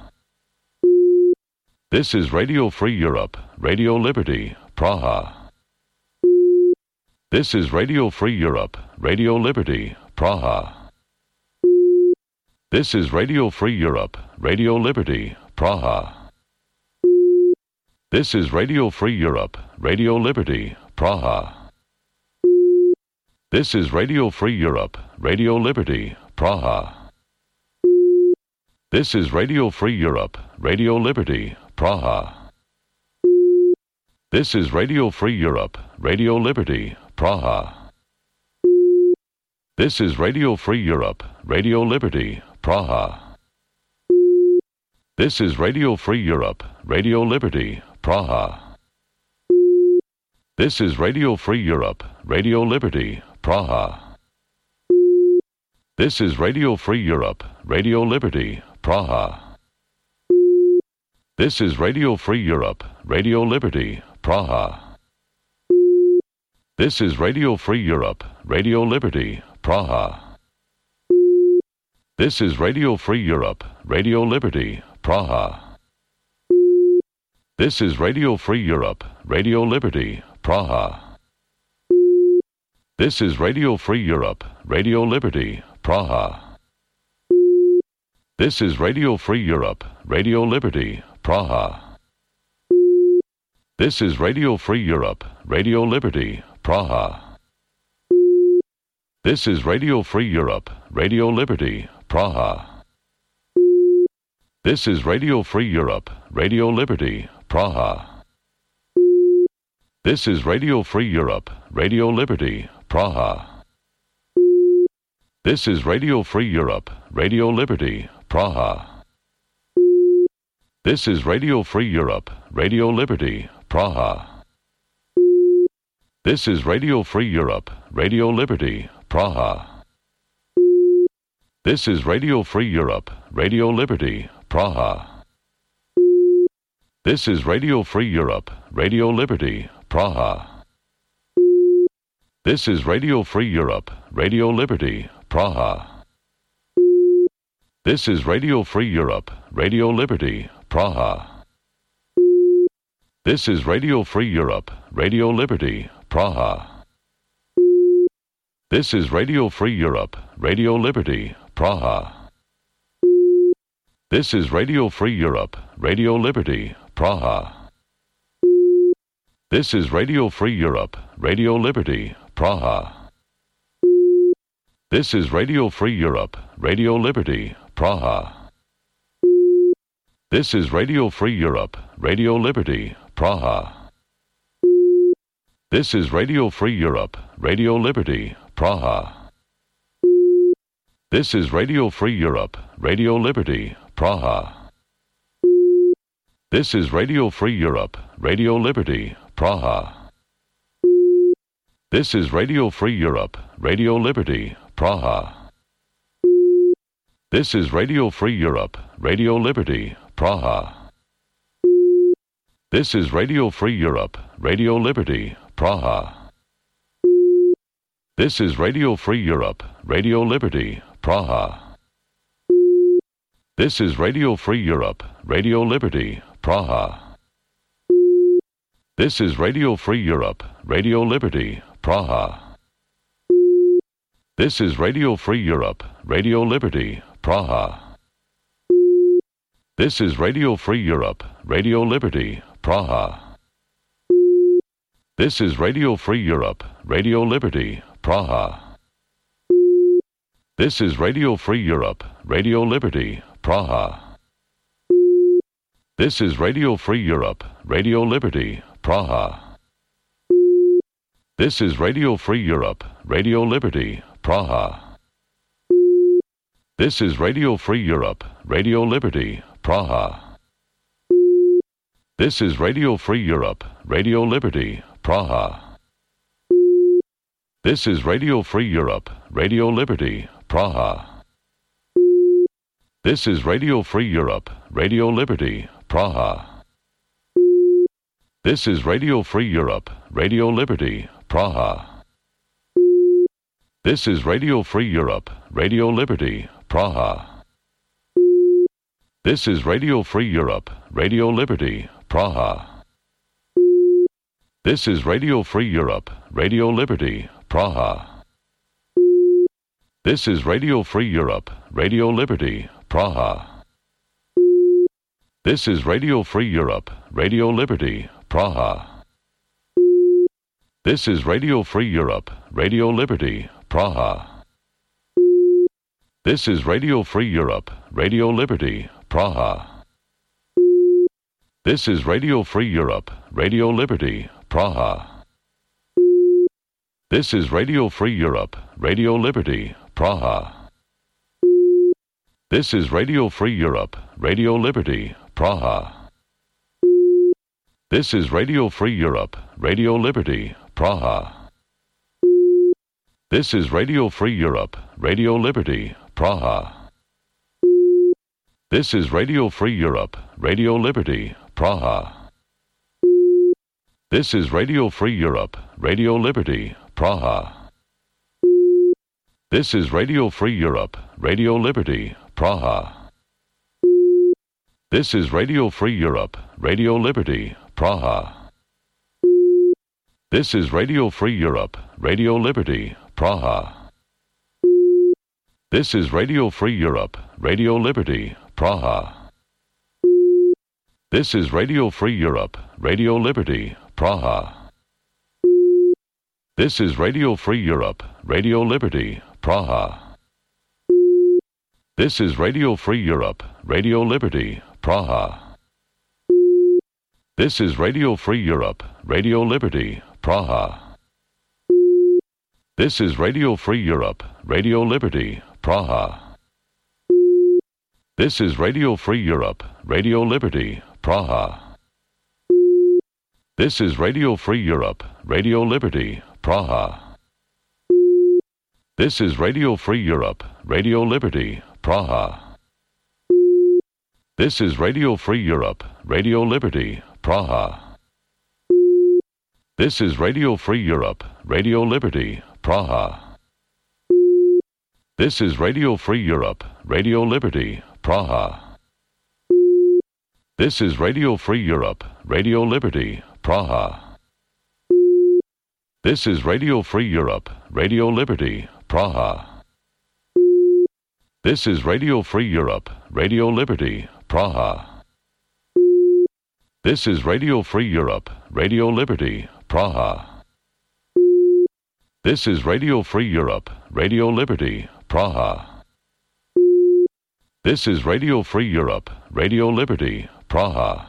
This is Radio Free Europe, Radio Liberty, Praha. This is Radio Free Europe, Radio Liberty, Praha. This is Radio Free Europe, Radio Liberty, Praha. This is Radio Free Europe, Radio Liberty, Praha. This is Radio Free Europe, Radio Liberty, Praha. This is Radio Free Europe, Radio Liberty, Praha. This is Radio Free Europe, Radio Liberty, Praha. This is Radio Free Europe, Radio Liberty, Praha. This is Radio Free Europe, Radio Liberty, Praha. This is Radio Free Europe, Radio Liberty, Praha. This is Radio Free Europe, Radio Liberty, Praha. This is Radio Free Europe, Radio Liberty, Praha. This is Radio Free Europe, Radio Liberty, Praha. This is Radio Free Europe, Radio Liberty, Praha. This is Radio Free Europe, Radio Liberty, Praha. This is Radio Free Europe, Radio Liberty, Praha. This is Radio Free Europe, Radio Liberty, Praha. This is Radio Free Europe, Radio Liberty, Praha. This is Radio Free Europe, Radio Liberty, Praha. This is Radio Free Europe, Radio Liberty, Praha. This is Radio Free Europe, Radio Liberty, Praha. This is Radio Free Europe, Radio Liberty, Praha. This is Radio Free Europe, Radio Liberty, Praha. This is Radio Free Europe, Radio Liberty, Praha. This is Radio Free Europe, Radio Liberty, Praha. This is Radio Free Europe, Radio Liberty, Praha. This is Radio Free Europe, Radio Liberty, Praha. This is Radio Free Europe, Radio Liberty, Praha. This is Radio Free Europe, Radio Liberty, Praha. This is Radio Free Europe, Radio Liberty, Praha. This is Radio Free Europe, Radio Liberty, Praha. This is Radio Free Europe, Radio Liberty, Praha. This is Radio Free Europe, Radio Liberty, Praha. This is Radio Free Europe, Radio Liberty, Praha. This is Radio Free Europe, Radio Liberty, Praha. This is Radio Free Europe, Radio Liberty, Praha. This is Radio Free Europe, Radio Liberty, Praha. This is Radio Free Europe, Radio Liberty, Praha. This is Radio Free Europe, Radio Liberty, Praha. This is Radio Free Europe, Radio Liberty, Praha. This is Radio Free Europe, Radio Liberty, Praha. This is Radio Free Europe, Radio Liberty, Praha. This is Radio Free Europe, Radio Liberty, Praha. This is Radio Free Europe, Radio Liberty, Praha. This is Radio Free Europe, Radio Liberty, Praha. This is Radio Free Europe, Radio Liberty, Praha. This is Radio Free Europe, Radio Liberty, Praha. This is Radio Free Europe, Radio Liberty, Praha. This is Radio Free Europe, Radio Liberty, Praha. This is Radio Free Europe, Radio Liberty, Praha. This is Radio Free Europe, Radio Liberty, Praha. This is Radio Free Europe, Radio Liberty, Praha. This is Radio Free Europe, Radio Liberty, Praha. This is Radio Free Europe, Radio Liberty, Praha. This is Radio Free Europe, Radio Liberty, Praha. This is Radio Free Europe, Radio Liberty, Praha. This is Radio Free Europe, Radio Liberty, Praha. This is Radio Free Europe, Radio Liberty, Praha. This is Radio Free Europe, Radio Liberty, Praha. This is Radio Free Europe, Radio Liberty, Praha. This is Radio Free Europe, Radio Liberty, Praha. This is Radio Free Europe, Radio Liberty, Praha. This is Radio Free Europe, Radio Liberty, Praha. This is Radio Free Europe, Radio Liberty, Praha. This is Radio Free Europe, Radio Liberty, Praha. This is Radio Free Europe, Radio Liberty, Praha. This is Radio Free Europe, Radio Liberty, Praha. This is Radio Free Europe, Radio Liberty, Praha. This is Radio Free Europe, Radio Liberty, Praha. This is Radio Free Europe, Radio Liberty, Praha. This is Radio Free Europe, Radio Liberty, Praha. This is Radio Free Europe, Radio Liberty, Praha. This is Radio Free Europe, Radio Liberty, Praha. This is Radio Free Europe, Radio Liberty, Praha. This is Radio Free Europe, Radio Liberty, Praha. This is Radio Free Europe, Radio Liberty, Praha. This is Radio Free Europe, Radio Liberty, Praha. This is Radio Free Europe, Radio Liberty, Praha. This is Radio Free Europe, Radio Liberty, Praha. This is Radio Free Europe, Radio Liberty, Praha. This is Radio Free Europe, Radio Liberty, Praha. This is Radio Free Europe, Radio Liberty, Praha. This is Radio Free Europe, Radio Liberty, Praha. This is Radio Free Europe, Radio Liberty, Praha. This is Radio Free Europe, Radio Liberty, Praha. This is Radio Free Europe, Radio Liberty, Praha. This is Radio Free Europe, Radio Liberty, Praha. This is Radio Free Europe, Radio Liberty, Praha. This is Radio Free Europe, Radio Liberty, Praha.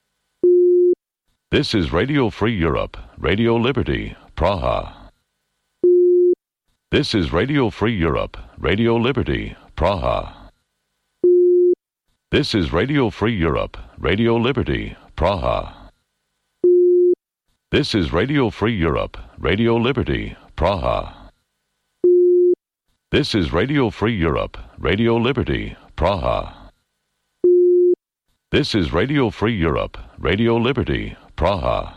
This is Radio Free Europe, Radio Liberty, Praha. This is Radio Free Europe, Radio Liberty, Praha. This is Radio Free Europe, Radio Liberty, Praha. This is Radio Free Europe, Radio Liberty, Praha. This is Radio Free Europe, Radio Liberty, Praha. This is Radio Free Europe, Radio Liberty, Praha.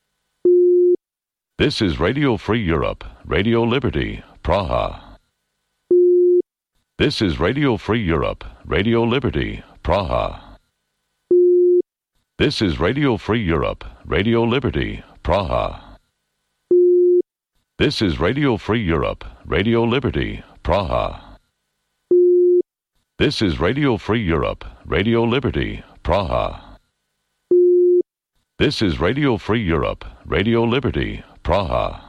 This is Radio Free Europe, Radio Liberty, Praha. This is Radio Free Europe, Radio Liberty, Praha. This is Radio Free Europe, Radio Liberty, Praha. This is Radio Free Europe, Radio Liberty, Praha. This is Radio Free Europe, Radio Liberty, Praha. This is Radio Free Europe, Radio Liberty, Praha.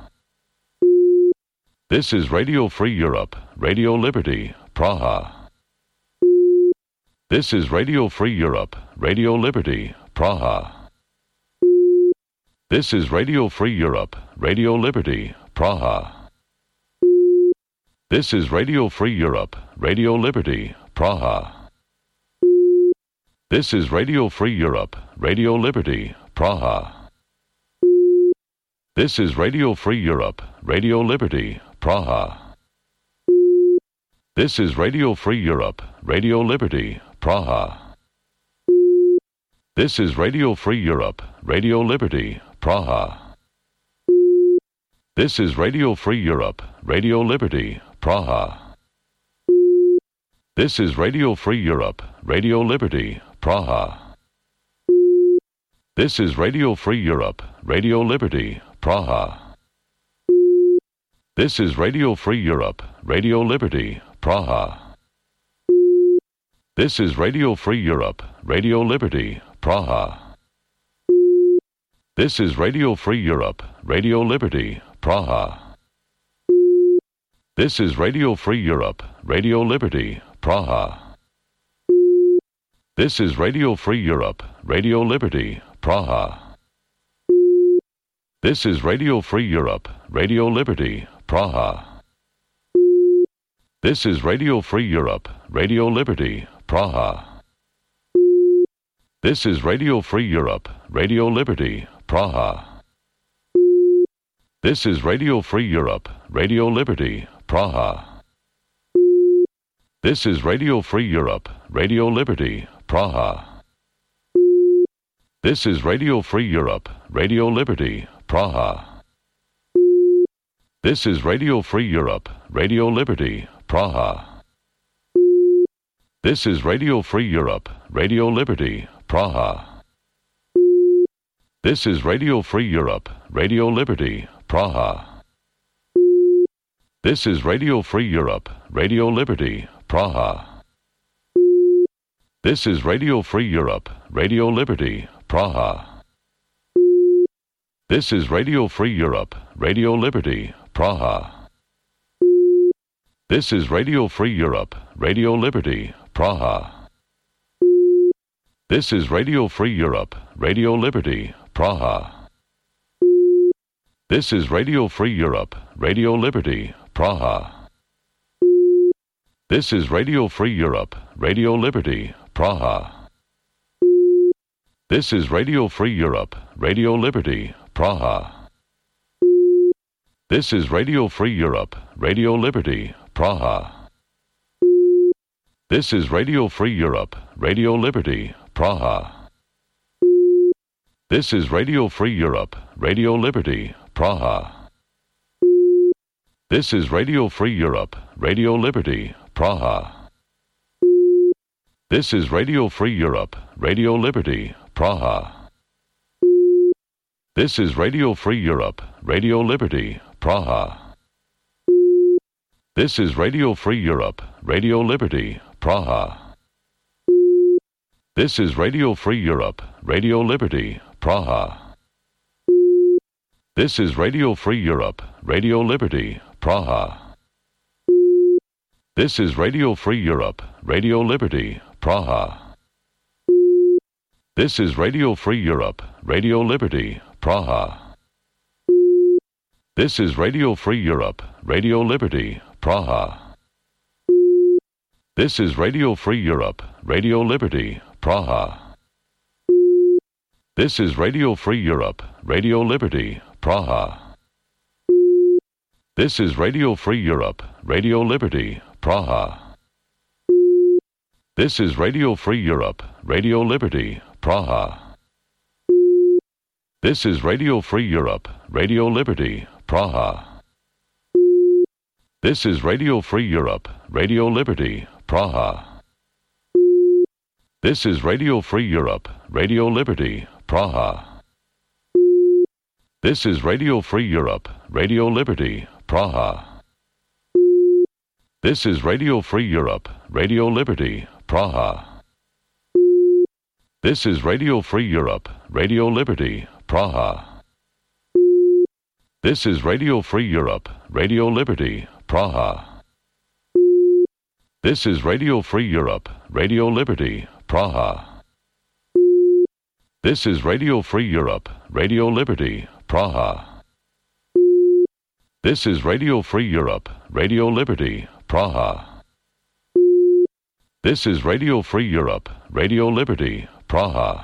This is Radio Free Europe, Radio Liberty, Praha. This is Radio Free Europe, Radio Liberty, Praha. This is Radio Free Europe, Radio Liberty, Praha. This is Radio Free Europe, Radio Liberty, Praha. This is Radio Free Europe, Radio Liberty, Praha. This is Radio Free Europe, Radio Liberty, Praha. This is Radio Free Europe, Radio Liberty, Praha. This is Radio Free Europe, Radio Liberty, Praha. This is Radio Free Europe, Radio Liberty, Praha. This is Radio Free Europe, Radio Liberty, Praha. This is Radio Free Europe, Radio Liberty, Praha. This is Radio Free Europe, Radio Liberty, Praha. This is Radio Free Europe, Radio Liberty, Praha. This is Radio Free Europe, Radio Liberty, Praha. This is Radio Free Europe, Radio Liberty, Praha. This is Radio Free Europe, Radio Liberty, Praha. This is Radio Free Europe, Radio Liberty, Praha. This is Radio Free Europe, Radio Liberty, Praha. This is Radio Free Europe, Radio Liberty, Praha. This is Radio Free Europe, Radio Liberty, Praha. This is Radio Free Europe, Radio Liberty, Praha. This is Radio Free Europe, Radio Liberty, Praha. This is Radio Free Europe, Radio Liberty, Praha. This is Radio Free Europe, Radio Liberty, Praha. This is Radio Free Europe, Radio Liberty, Praha. This is Radio Free Europe, Radio Liberty, Praha. This is Radio Free Europe, Radio Liberty, Praha. This is Radio Free Europe, Radio Liberty, Praha. This is Radio Free Europe, Radio Liberty, Praha. This is Radio Free Europe, Radio Liberty, Praha. This is Radio Free Europe, Radio Liberty, Praha. This is Radio Free Europe, Radio Liberty, Praha. This is Radio Free Europe, Radio Liberty, Praha. This is Radio Free Europe, Radio Liberty, Praha. This is Radio Free Europe, Radio Liberty, Praha. This is Radio Free Europe, Radio Liberty, Praha. This is Radio Free Europe, Radio Liberty, Praha. This is Radio Free Europe, Radio Liberty, Praha. This is Radio Free Europe, Radio Liberty, Praha. This is Radio Free Europe, Radio Liberty, Praha. This is Radio Free Europe, Radio Liberty, Praha. This is Radio Free Europe, Radio Liberty, Praha. This is Radio Free Europe, Radio Liberty, Praha. This is Radio Free Europe, Radio Liberty, Praha. This is Radio Free Europe, Radio Liberty, Praha. This is Radio Free Europe, Radio Liberty, Praha. This is Radio Free Europe, Radio Liberty, Praha. This is Radio Free Europe, Radio Liberty, Praha. This is Radio Free Europe, Radio Liberty, Praha. This is Radio Free Europe, Radio Liberty, Praha. This is Radio Free Europe, Radio Liberty, Praha. This is Radio Free Europe, Radio Liberty, Praha. This is Radio Free Europe, Radio Liberty, Praha. This is Radio Free Europe, Radio Liberty, Praha. This is Radio Free Europe, Radio Liberty, Praha. This is Radio Free Europe, Radio Liberty, Praha. This is Radio Free Europe, Radio Liberty, Praha. This is Radio Free Europe, Radio Liberty, Praha. This is Radio Free Europe, Radio Liberty, Praha. This is Radio Free Europe, Radio Liberty, Praha.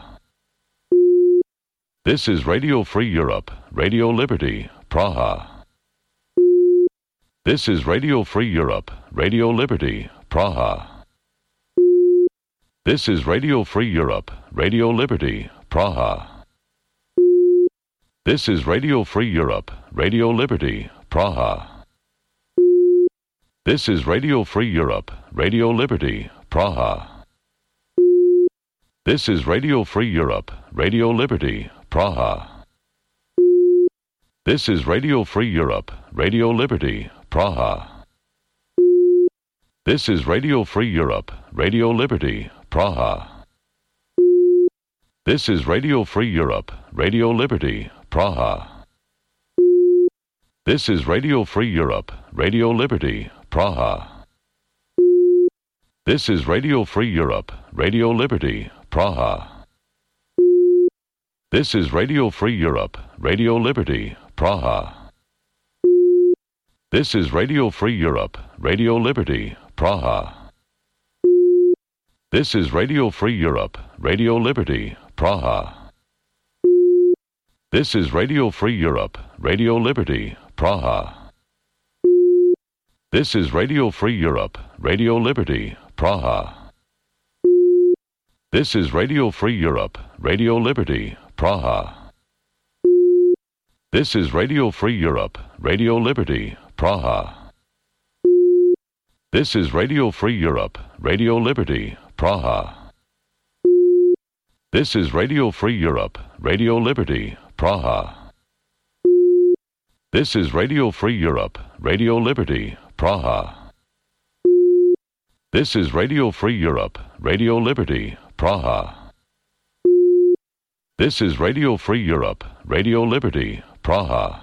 This is Radio Free Europe, Radio Liberty, Praha. This is Radio Free Europe, Radio Liberty, Praha. This is Radio Free Europe, Radio Liberty, Praha. This is Radio Free Europe, Radio Liberty, Praha. This is Radio Free Europe, Radio Liberty, Praha. This is Radio Free Europe, Radio Liberty, Praha. This is Radio Free Europe, Radio Liberty, Praha. This is Radio Free Europe, Radio Liberty, Praha. This is Radio Free Europe, Radio Liberty, Praha. This is Radio Free Europe, Radio Liberty, Praha. This is Radio Free Europe, Radio Liberty, Praha. This is Radio Free Europe, Radio Liberty, Praha. This is Radio Free Europe, Radio Liberty, Praha. This is Radio Free Europe, Radio Liberty, Praha. This is Radio Free Europe, Radio Liberty, Praha. This is Radio Free Europe, Radio Liberty, Praha. This is Radio Free Europe, Radio Liberty, Praha. This is Radio Free Europe, Radio Liberty, Praha. This is Radio Free Europe, Radio Liberty, Praha. This is Radio Free Europe, Radio Liberty, Praha. This is Radio Free Europe, Radio Liberty, Praha. This is Radio Free Europe, Radio Liberty, Praha. This is Radio Free Europe, Radio Liberty, Praha.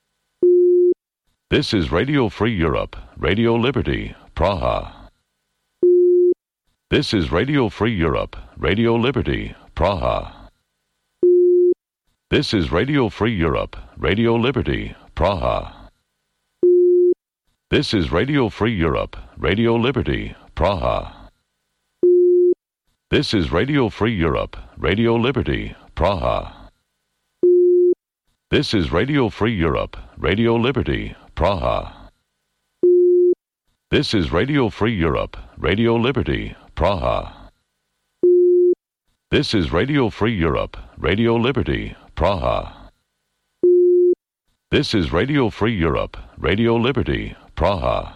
This is Radio Free Europe, Radio Liberty, Praha. This is Radio Free Europe, Radio Liberty, Praha. This is Radio Free Europe, Radio Liberty, Praha. This is Radio Free Europe, Radio Liberty, Praha. This is Radio Free Europe, Radio Liberty, Praha. This is Radio Free Europe, Radio Liberty, Praha. This is Radio Free Europe, Radio Liberty, Praha. This is Radio Free Europe, Radio Liberty, Praha. This is Radio Free Europe, Radio Liberty, Praha.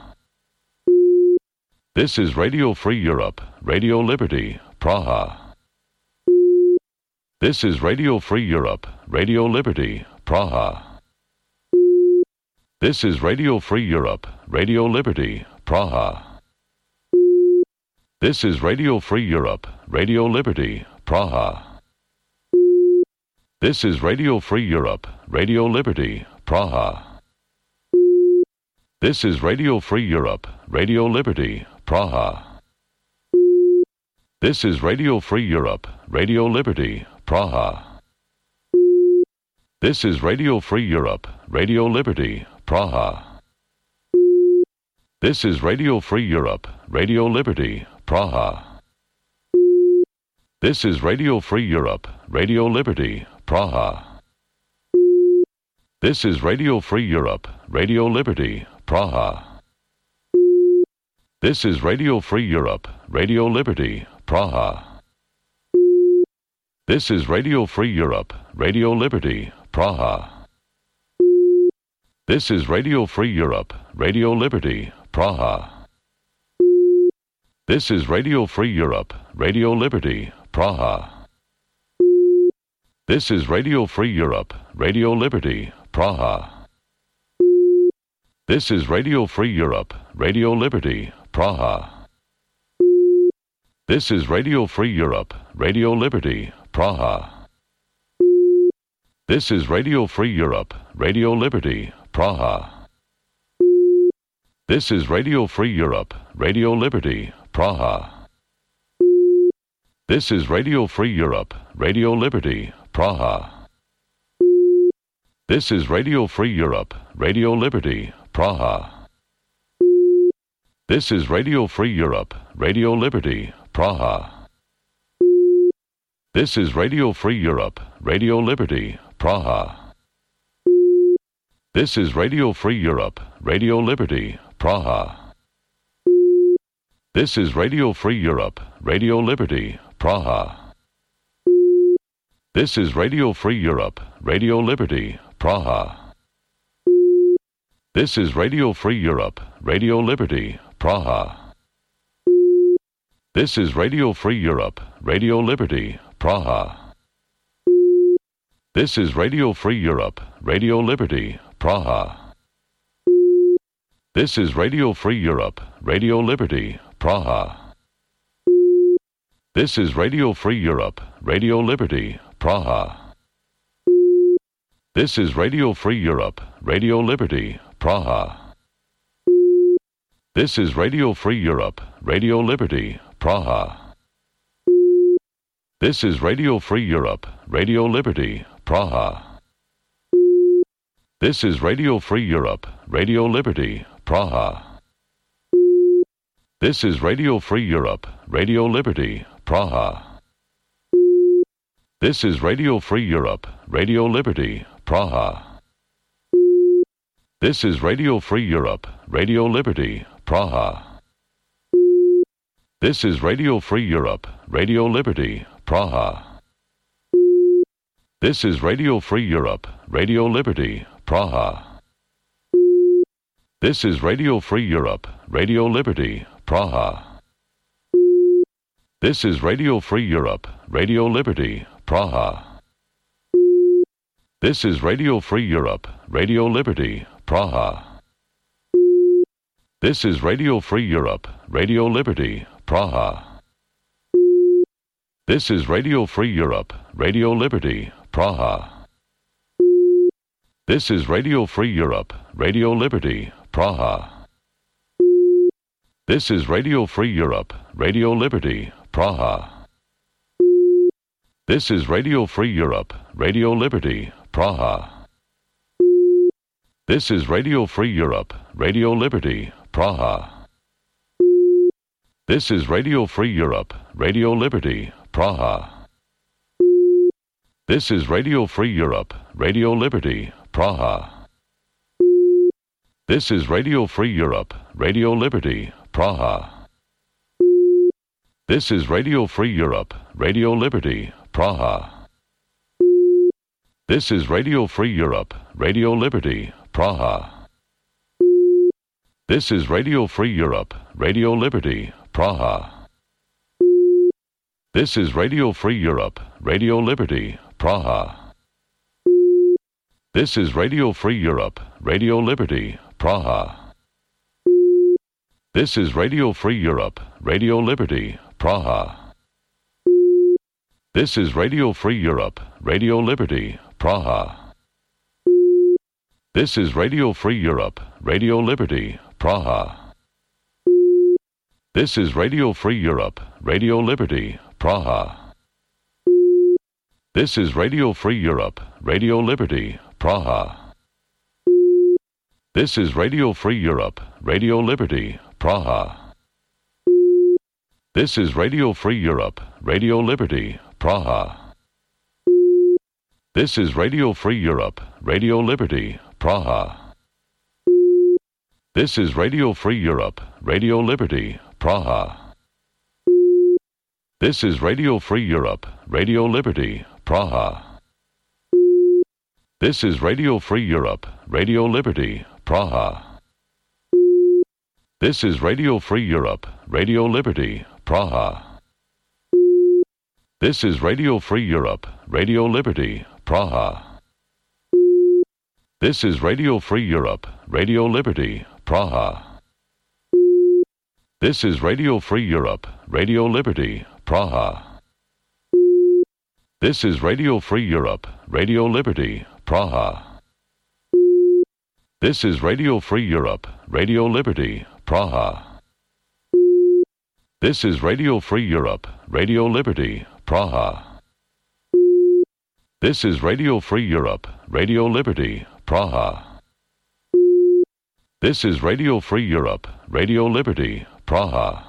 This is Radio Free Europe, Radio Liberty, Praha. This is Radio Free Europe, Radio Liberty, Praha. This is Radio Free Europe, Radio Liberty, Praha. This is Radio Free Europe, Radio Liberty, Praha. This is Radio Free Europe, Radio Liberty, Praha. This is Radio Free Europe, Radio Liberty, Praha. This is Radio Free Europe, Radio Liberty, Praha. This is Radio Free Europe, Radio Liberty, Praha. This is Radio Free Europe, Radio Liberty, Praha. This is Radio Free Europe, Radio Liberty, Praha. This is Radio Free Europe, Radio Liberty, Praha. This is Radio Free Europe, Radio Liberty, Praha. This is Radio Free Europe, Radio Liberty, Praha. This is Radio Free Europe, Radio Liberty, Praha. This is Radio Free Europe, Radio Liberty, Praha. This is Radio Free Europe, Radio Liberty, Praha. This is Radio Free Europe, Radio Liberty, Praha. This is Radio Free Europe, Radio Liberty, Praha. This is Radio Free Europe, Radio Liberty, Praha. This is Radio Free Europe, Radio Liberty, Praha. This is Radio Free Europe, Radio Liberty, Praha. This is Radio Free Europe, Radio Liberty, Praha. This is Radio Free Europe, Radio Liberty, Praha. This is Radio Free Europe, Radio Liberty, Praha. This is Radio Free Europe, Radio Liberty, Praha. This is Radio Free Europe, Radio Liberty, Praha. This is Radio Free Europe, Radio Liberty, Praha. This is Radio Free Europe, Radio Liberty, Praha. This is Radio Free Europe, Radio Liberty, Praha. This is Radio Free Europe, Radio Liberty, Praha. This is Radio Free Europe, Radio Liberty, Praha. This is Radio Free Europe, Radio Liberty, Praha. This is Radio Free Europe, Radio Liberty, Praha. This is Radio Free Europe, Radio Liberty, Praha. This is Radio Free Europe, Radio Liberty, Praha. This is Radio Free Europe, Radio Liberty, Praha. This is Radio Free Europe, Radio Liberty, Praha. This is Radio Free Europe, Radio Liberty, Praha. This is Radio Free Europe, Radio Liberty, Praha. This is Radio Free Europe, Radio Liberty, Praha. This is Radio Free Europe, Radio Liberty, Praha. This is Radio Free Europe, Radio Liberty, Praha. This is Radio Free Europe, Radio Liberty, Praha. This is Radio Free Europe, Radio Liberty, Praha. This is Radio Free Europe, Radio Liberty, Praha. This is Radio Free Europe, Radio Liberty, Praha. This is Radio Free Europe, Radio Liberty, Praha. This is Radio Free Europe, Radio Liberty, Praha. This is Radio Free Europe, Radio Liberty, Praha. This is Radio Free Europe, Radio Liberty, Praha. This is Radio Free Europe, Radio Liberty, Praha. This is Radio Free Europe, Radio Liberty, Praha. This is Radio Free Europe, Radio Liberty, Praha. This is Radio Free Europe, Radio Liberty, Praha. This is Radio Free Europe, Radio Liberty, Praha. This is Radio Free Europe, Radio Liberty, Praha. This is Radio Free Europe, Radio Liberty, Praha. This is Radio Free Europe, Radio Liberty, Praha. This is Radio Free Europe, Radio Liberty, Praha. This is Radio Free Europe, Radio Liberty, Praha. This is Radio Free Europe, Radio Liberty, Praha. This is Radio Free Europe, Radio Liberty, Praha. This is Radio Free Europe, Radio Liberty, Praha. This is Radio Free Europe, Radio Liberty, Praha. This is Radio Free Europe, Radio Liberty, Praha. This is Radio Free Europe, Radio Liberty, Praha. This is Radio Free Europe, Radio Liberty, Praha. This is Radio Free Europe, Radio Liberty, Praha. This is Radio Free Europe, Radio Liberty, Praha. This is Radio Free Europe, Radio Liberty, Praha. This is Radio Free Europe, Radio Liberty, Praha. This is Radio Free Europe, Radio Liberty, Praha. This is Radio Free Europe, Radio Liberty, Praha. This is Radio Free Europe, Radio Liberty, Praha. This is Radio Free Europe, Radio Liberty, Praha. This is Radio Free Europe, Radio Liberty, Praha. This is Radio Free Europe, Radio Liberty, Praha. This is Radio Free Europe, Radio Liberty, Praha.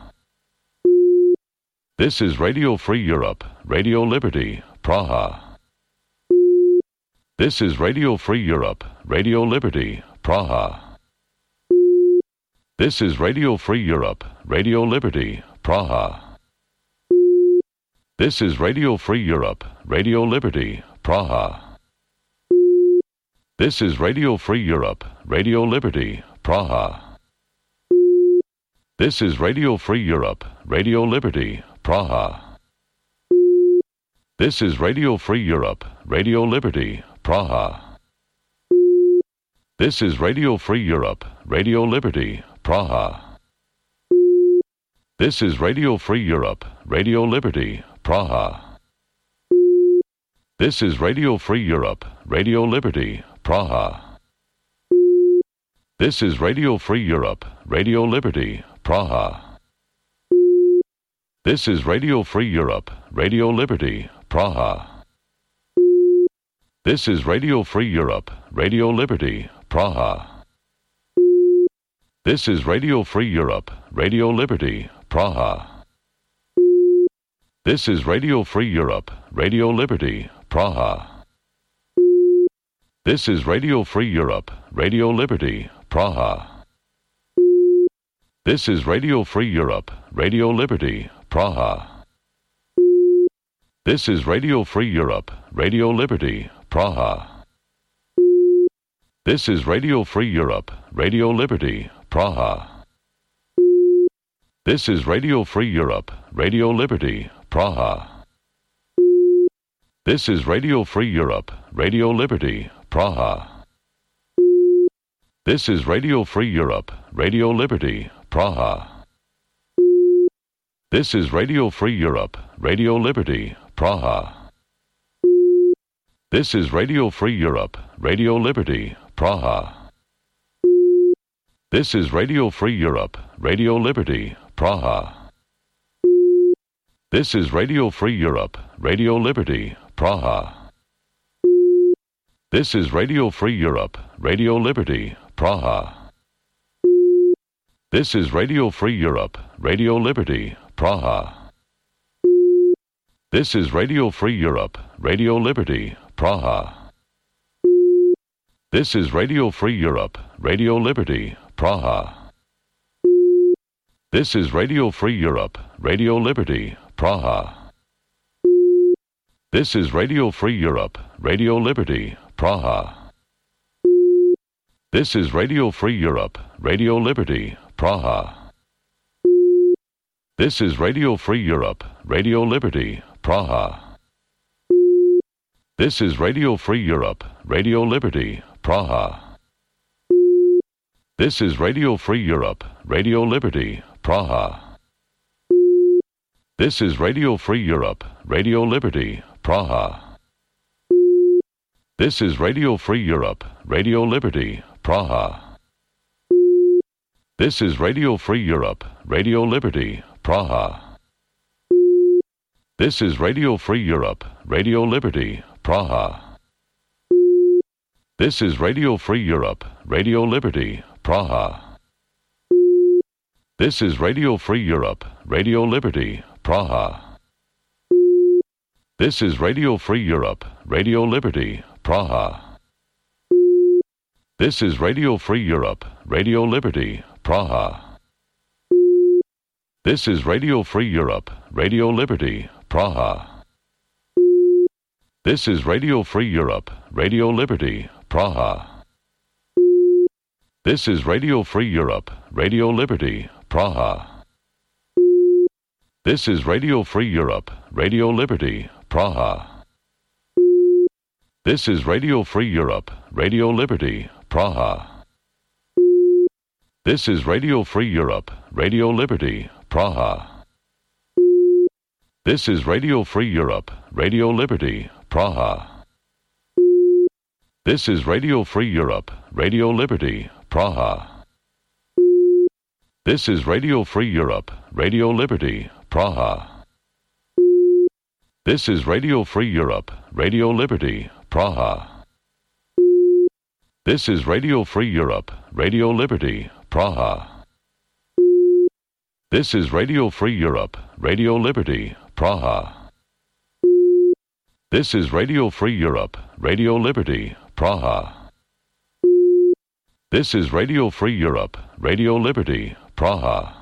This is Radio Free Europe, Radio Liberty, Praha. This is Radio Free Europe, Radio Liberty, Praha. This is Radio Free Europe, Radio Liberty, Praha. This is Radio Free Europe, Radio Liberty, Praha. This is Radio Free Europe, Radio Liberty, Praha. This is Radio Free Europe, Radio Liberty, Praha. This is Radio Free Europe, Radio Liberty, Praha. This is Radio Free Europe, Radio Liberty, Praha. This is Radio Free Europe, Radio Liberty, Praha. This is Radio Free Europe, Radio Liberty, Praha. This is Radio Free Europe, Radio Liberty, Praha. This is Radio Free Europe, Radio Liberty, Praha. This is Radio Free Europe, Radio Liberty, Praha. This is Radio Free Europe, Radio Liberty, Praha. This is Radio Free Europe, Radio Liberty, Praha. This is Radio Free Europe, Radio Liberty, Praha. This is Radio Free Europe, Radio Liberty, Praha. This is Radio Free Europe, Radio Liberty, Praha. This is Radio Free Europe, Radio Liberty, Praha. This is Radio Free Europe, Radio Liberty, Praha. This is Radio Free Europe, Radio Liberty, Praha. This is Radio Free Europe, Radio Liberty, Praha. This is Radio Free Europe, Radio Liberty, Praha. This is Radio Free Europe, Radio Liberty, Praha. This is Radio Free Europe, Radio Liberty, Praha. This is Radio Free Europe, Radio Liberty, Praha. This is Radio Free Europe, Radio Liberty, Praha. This is Radio Free Europe, Radio Liberty, Praha. This is Radio Free Europe, Radio Liberty, Praha. This is Radio Free Europe, Radio Liberty, Praha. This is Radio Free Europe, Radio Liberty, Praha. This is Radio Free Europe, Radio Liberty, Praha. This is Radio Free Europe, Radio Liberty, Praha. This is Radio Free Europe, Radio Liberty, Praha. This is Radio Free Europe, Radio Liberty, Praha. This is Radio Free Europe, Radio Liberty, Praha. This is Radio Free Europe, Radio Liberty, Praha. This is Radio Free Europe, Radio Liberty, Praha. This is Radio Free Europe, Radio Liberty, Praha. This is Radio Free Europe, Radio Liberty, Praha. This is Radio Free Europe, Radio Liberty, Praha. This is Radio Free Europe, Radio Liberty, Praha. This is Radio Free Europe, Radio Liberty, Praha. This is Radio Free Europe, Radio Liberty, Praha. This is Radio Free Europe, Radio Liberty, Praha. This is Radio Free Europe, Radio Liberty, Praha. This is Radio Free Europe, Radio Liberty, Praha. This is Radio Free Europe, Radio Liberty, Praha. This is Radio Free Europe, Radio Liberty, Praha. This is Radio Free Europe, Radio Liberty, Praha. This is Radio Free Europe, Radio Liberty, Praha. This is Radio Free Europe, Radio Liberty, Praha. This is Radio Free Europe, Radio Liberty, Praha. This is Radio Free Europe, Radio Liberty, Praha. This is Radio Free Europe, Radio Liberty, Praha. This is Radio Free Europe, Radio Liberty, Praha. This is Radio Free Europe, Radio Liberty, Praha. This is Radio Free Europe, Radio Liberty, Praha.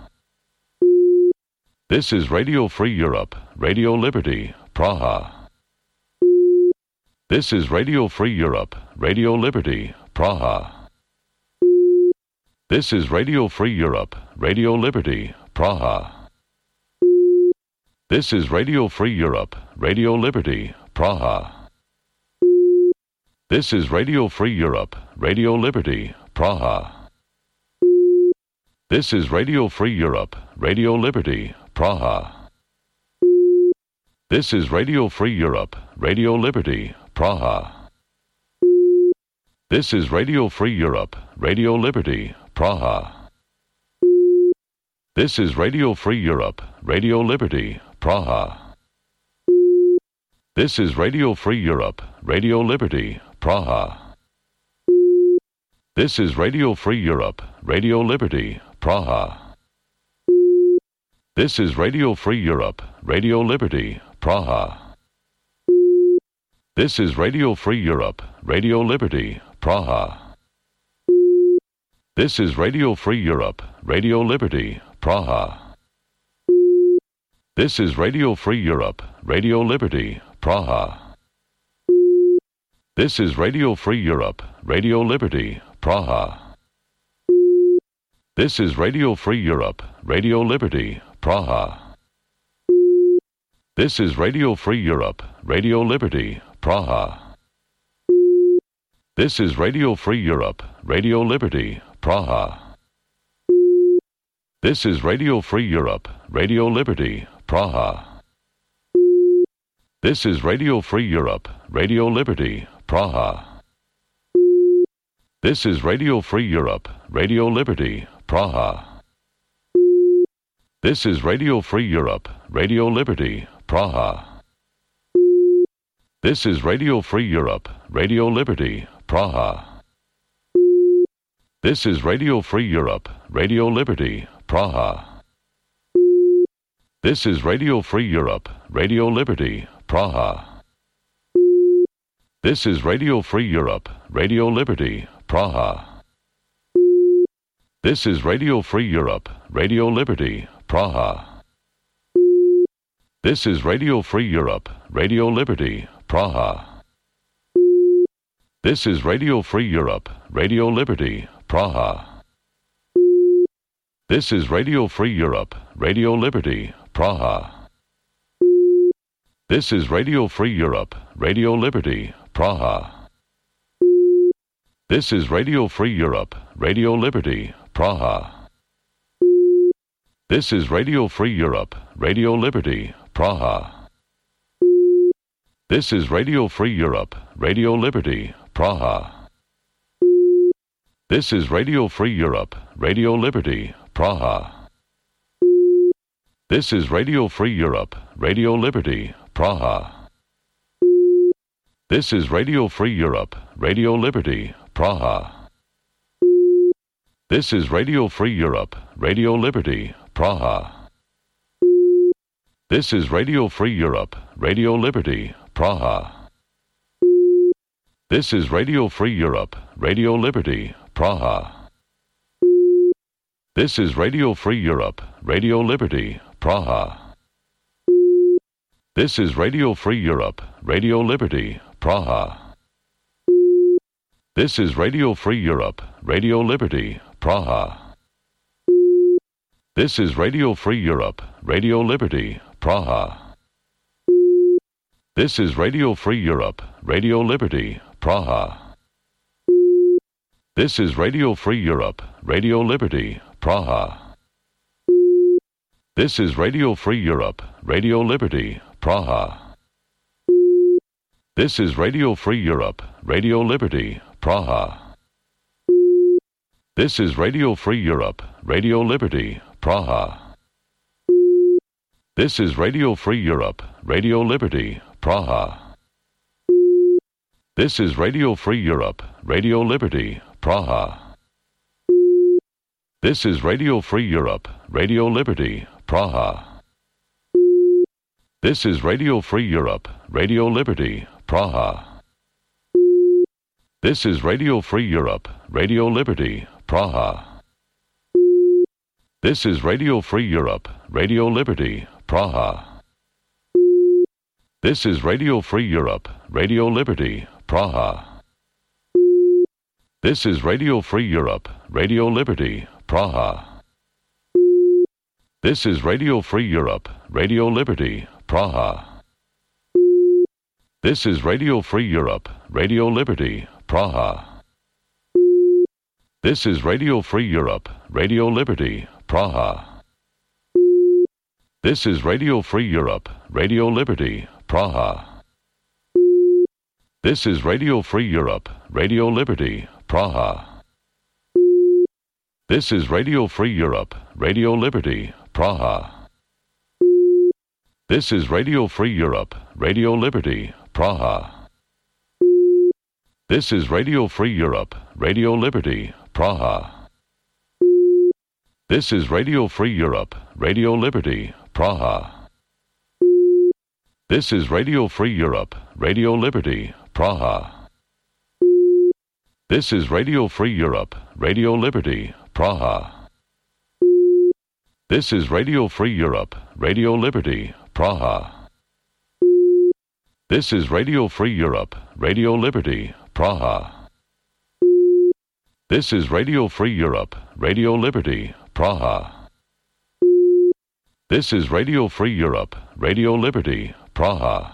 This is Radio Free Europe, Radio Liberty, Praha. This is Radio Free Europe, Radio Liberty, Praha. This is Radio Free Europe, Radio Liberty, Praha. This is Radio Free Europe, Radio Liberty, Praha. This is Radio Free Europe, Radio Liberty, Praha. This is Radio Free Europe, Radio Liberty, Praha. This is Radio Free Europe, Radio Liberty, Praha. This is Radio Free Europe, Radio Liberty, Praha. This is Radio Free Europe, Radio Liberty, Praha. This is Radio Free Europe, Radio Liberty, Praha. This is Radio Free Europe, Radio Liberty, Praha. This is Radio Free Europe, Radio Liberty, Praha. This is Radio Free Europe, Radio Liberty, Praha. This is Radio Free Europe, Radio Liberty, Praha. This is Radio Free Europe, Radio Liberty, Praha. This is Radio Free Europe, Radio Liberty, Praha. This is Radio Free Europe, Radio Liberty, Praha. This is Radio Free Europe, Radio Liberty, Praha. This is Radio Free Europe, Radio Liberty, Praha. This is Radio Free Europe, Radio Liberty, Praha. This is Radio Free Europe, Radio Liberty, Praha. This is Radio Free Europe, Radio Liberty, Praha. This is Radio Free Europe, Radio Liberty, Praha. This is Radio Free Europe, Radio Liberty, Praha. This is Radio Free Europe, Radio Liberty, Praha. This is Radio Free Europe, Radio Liberty, Praha. This is Radio Free Europe, Radio Liberty, Praha. This is Radio Free Europe, Radio Liberty, Praha. This is Radio Free Europe, Radio Liberty, Praha. This is Radio Free Europe, Radio Liberty, Praha. This is Radio Free Europe, Radio Liberty, Praha. This is Radio Free Europe, Radio Liberty, Praha. This is Radio Free Europe, Radio Liberty, Praha. This is Radio Free Europe, Radio Liberty, Praha. This is Radio Free Europe, Radio Liberty, Praha. This is Radio Free Europe, Radio Liberty, Praha. This is Radio Free Europe, Radio Liberty, Praha. This is Radio Free Europe, Radio Liberty, Praha. This is Radio Free Europe, Radio Liberty, Praha. This is Radio Free Europe, Radio Liberty, Praha. This is Radio Free Europe, Radio Liberty, Praha. This is Radio Free Europe, Radio Liberty, Praha. This is Radio Free Europe, Radio Liberty, Praha. This is Radio Free Europe, Radio Liberty, Praha. This is Radio Free Europe, Radio Liberty, Praha. This is Radio Free Europe, Radio Liberty, Praha. This is Radio Free Europe, Radio Liberty, Praha. This is Radio Free Europe, Radio Liberty, Praha. This is Radio Free Europe, Radio Liberty, Praha. This is Radio Free Europe, Radio Liberty, Praha. This is Radio Free Europe, Radio Liberty, Praha. This is Radio Free Europe, Radio Liberty, Praha. This is Radio Free Europe, Radio Liberty, Praha. This is Radio Free Europe, Radio Liberty, Praha. This is Radio Free Europe, Radio Liberty, Praha. This is Radio Free Europe, Radio Liberty, Praha. This is Radio Free Europe, Radio Liberty, Praha. This is Radio Free Europe, Radio Liberty, Praha. This is Radio Free Europe, Radio Liberty, Praha. This is Radio Free Europe, Radio Liberty, Praha. This is Radio Free Europe, Radio Liberty, Praha. This is Radio Free Europe, Radio Liberty, Praha. This is Radio Free Europe, Radio Liberty, Praha. This is Radio Free Europe, Radio Liberty, Praha. This is Radio Free Europe, Radio Liberty, Praha. This is Radio Free Europe, Radio Liberty, Praha. This is Radio Free Europe, Radio Liberty, Praha. This is Radio Free Europe, Radio Liberty, Praha. This is Radio Free Europe, Radio Liberty, Praha. This is Radio Free Europe, Radio Liberty, Praha. This is Radio Free Europe, Radio Liberty, Praha. This is Radio Free Europe, Radio Liberty, Praha. This is Radio Free Europe, Radio Liberty, Praha.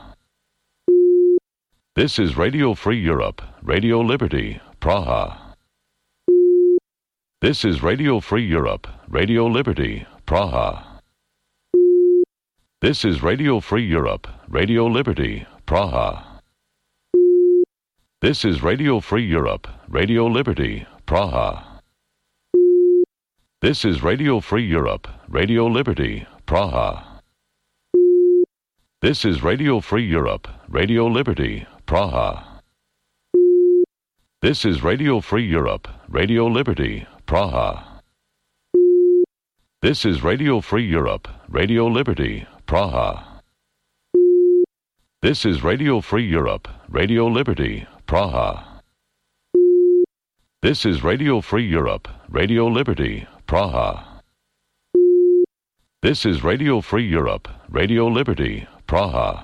This is Radio Free Europe, Radio Liberty, Praha. This is Radio Free Europe, Radio Liberty, Praha. This is Radio Free Europe, Radio Liberty, Praha. This is Radio Free Europe, Radio Liberty, Praha. This is Radio Free Europe, Radio Liberty, Praha. This is Radio Free Europe, Radio Liberty, Praha. This is Radio Free Europe, Radio Liberty, Praha. This is Radio Free Europe, Radio Liberty, Praha. This is Radio Free Europe, Radio Liberty, Praha. This is Radio Free Europe, Radio Liberty, Praha. This is Radio Free Europe, Radio Liberty, Praha.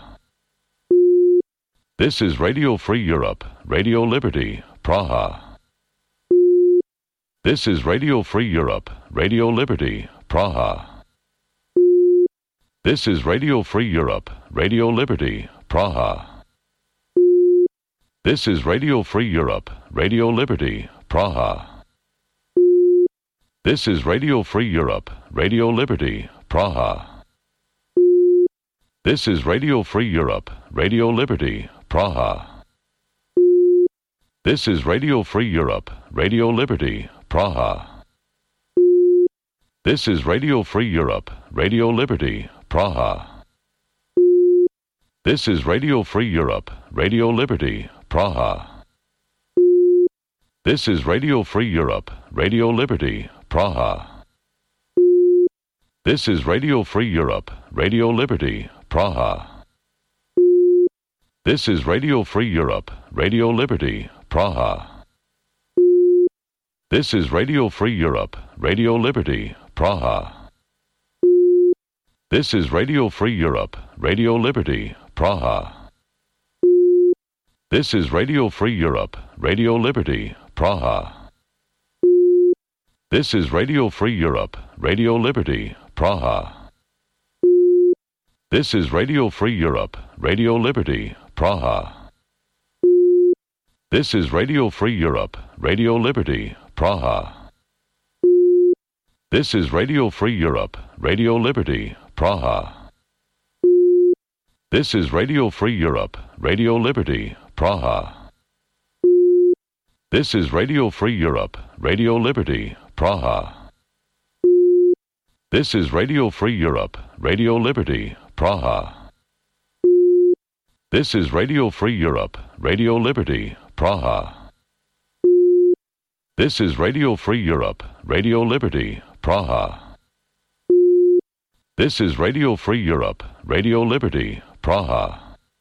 This is Radio Free Europe, Radio Liberty, Praha. This is Radio Free Europe, Radio Liberty, Praha. This is Radio Free Europe, Radio Liberty, Praha. This is Radio Free Europe, Radio Liberty, Praha. This is Radio Free Europe, Radio Liberty, Praha. This is Radio Free Europe, Radio Liberty, Praha. This is Radio Free Europe, Radio Liberty, Praha. This is Radio Free Europe, Radio Liberty, Praha. This is Radio Free Europe, Radio Liberty, Praha. This is Radio Free Europe, Radio Liberty, Praha. This is Radio Free Europe, Radio Liberty, Praha. This is Radio Free Europe, Radio Liberty, Praha. This is Radio Free Europe, Radio Liberty, Praha. This is Radio Free Europe, Radio Liberty, Praha. This is Radio Free Europe, Radio Liberty, Praha. This is Radio Free Europe, Radio Liberty, Praha. This is Radio Free Europe, Radio Liberty, Praha. This is Radio Free Europe, Radio Liberty, Praha. This is Radio Free Europe, Radio Liberty, Praha. This is Radio Free Europe, Radio Liberty, Praha. This is Radio Free Europe, Radio Liberty, Praha. This is Radio Free Europe, Radio Liberty, Praha. This is Radio Free Europe, Radio Liberty, Praha. This is Radio Free Europe, Radio Liberty, Praha. This is Radio Free Europe, Radio Liberty, Praha.